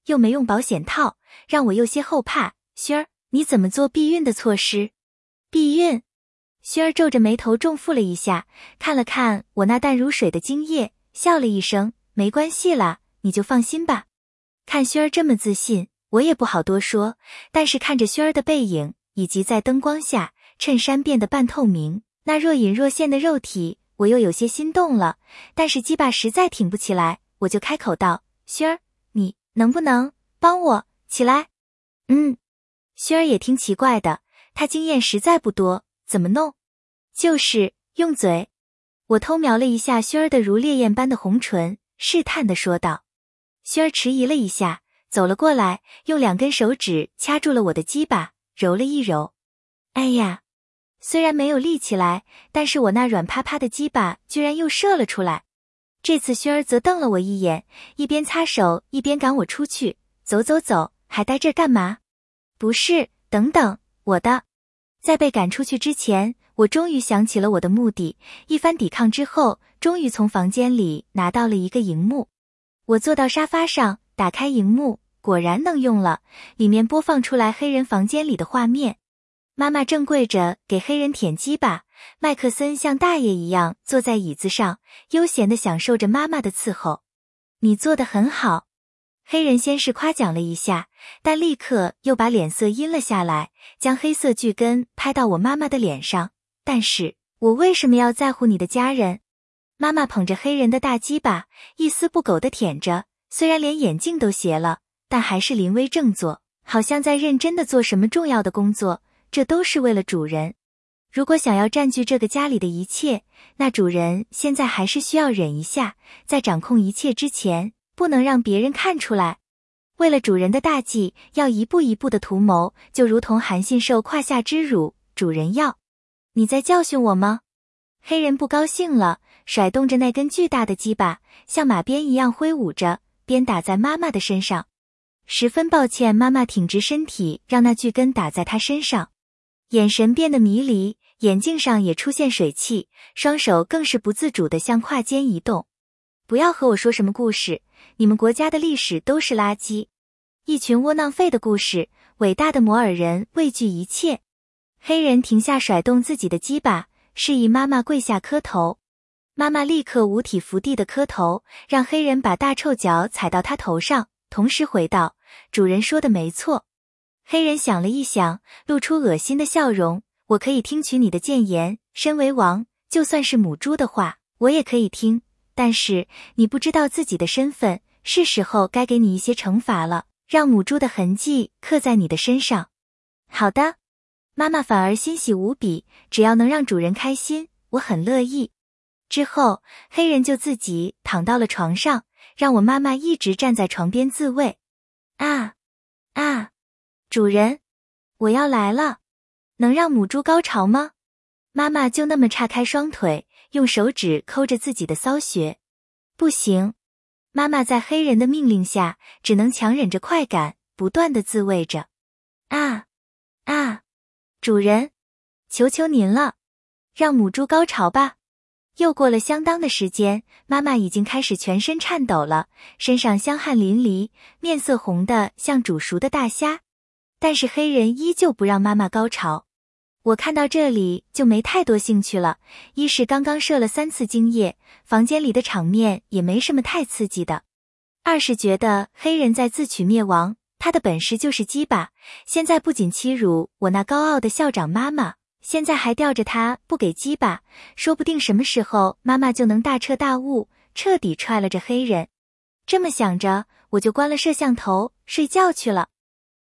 又没用保险套，让我有些后怕。薰儿，你怎么做避孕的措施？避孕？薰儿皱着眉头重复了一下，看了看我那淡如水的精液，笑了一声，没关系啦，你就放心吧。看薰儿这么自信，我也不好多说，但是看着薰儿的背影，以及在灯光下衬衫变得半透明，那若隐若现的肉体，我又有些心动了。但是鸡巴实在挺不起来，我就开口道：薰儿，你能不能帮我起来？嗯。薰儿也挺奇怪的，她经验实在不多，怎么弄？就是用嘴。我偷瞄了一下薰儿的如烈焰般的红唇，试探地说道。薰儿迟疑了一下，走了过来，用两根手指掐住了我的鸡巴，揉了一揉。哎呀，虽然没有立起来，但是我那软趴趴的鸡巴居然又射了出来。这次薰儿则瞪了我一眼，一边擦手一边赶我出去。走走走，还待这干嘛？不是，等等，我的。在被赶出去之前，我终于想起了我的目的，一番抵抗之后，终于从房间里拿到了一个荧幕。我坐到沙发上，打开荧幕，果然能用了，里面播放出来黑人房间里的画面。妈妈正跪着给黑人舔鸡巴，麦克森像大爷一样坐在椅子上，悠闲地享受着妈妈的伺候。你做得很好。黑人先是夸奖了一下，但立刻又把脸色阴了下来，将黑色巨根拍到我妈妈的脸上。但是，我为什么要在乎你的家人？妈妈捧着黑人的大鸡巴，一丝不苟地舔着，虽然连眼镜都斜了，但还是临危正坐，好像在认真地做什么重要的工作，这都是为了主人。如果想要占据这个家里的一切，那主人现在还是需要忍一下，在掌控一切之前，不能让别人看出来。为了主人的大计，要一步一步的图谋，就如同韩信受胯下之辱，主人要。你在教训我吗？黑人不高兴了，甩动着那根巨大的鸡巴，像马鞭一样挥舞着，鞭打在妈妈的身上。十分抱歉，妈妈挺直身体，让那巨根打在她身上。眼神变得迷离，眼镜上也出现水汽，双手更是不自主地向胯间移动。不要和我说什么故事，你们国家的历史都是垃圾，一群窝囊废的故事，伟大的摩尔人畏惧一切。黑人停下甩动自己的鸡巴，示意妈妈跪下磕头。妈妈立刻五体伏地的磕头，让黑人把大臭脚踩到他头上，同时回道：主人说的没错。黑人想了一想，露出恶心的笑容，我可以听取你的谏言，身为王，就算是母猪的话，我也可以听。但是你不知道自己的身份，是时候该给你一些惩罚了，让母猪的痕迹刻在你的身上。好的。妈妈反而欣喜无比，只要能让主人开心，我很乐意。之后，黑人就自己躺到了床上，让我妈妈一直站在床边自慰。啊啊，主人，我要来了，能让母猪高潮吗？妈妈就那么岔开双腿，用手指抠着自己的骚穴。不行，妈妈在黑人的命令下，只能强忍着快感，不断地自慰着。啊啊，主人，求求您了，让母猪高潮吧。又过了相当的时间，妈妈已经开始全身颤抖了，身上香汗淋漓，面色红得像煮熟的大虾。但是黑人依旧不让妈妈高潮。我看到这里就没太多兴趣了，一是刚刚射了三次精液，房间里的场面也没什么太刺激的；二是觉得黑人在自取灭亡，他的本事就是鸡巴，现在不仅欺辱我那高傲的校长妈妈，现在还吊着他不给鸡巴，说不定什么时候妈妈就能大彻大悟，彻底踹了这黑人。这么想着，我就关了摄像头，睡觉去了。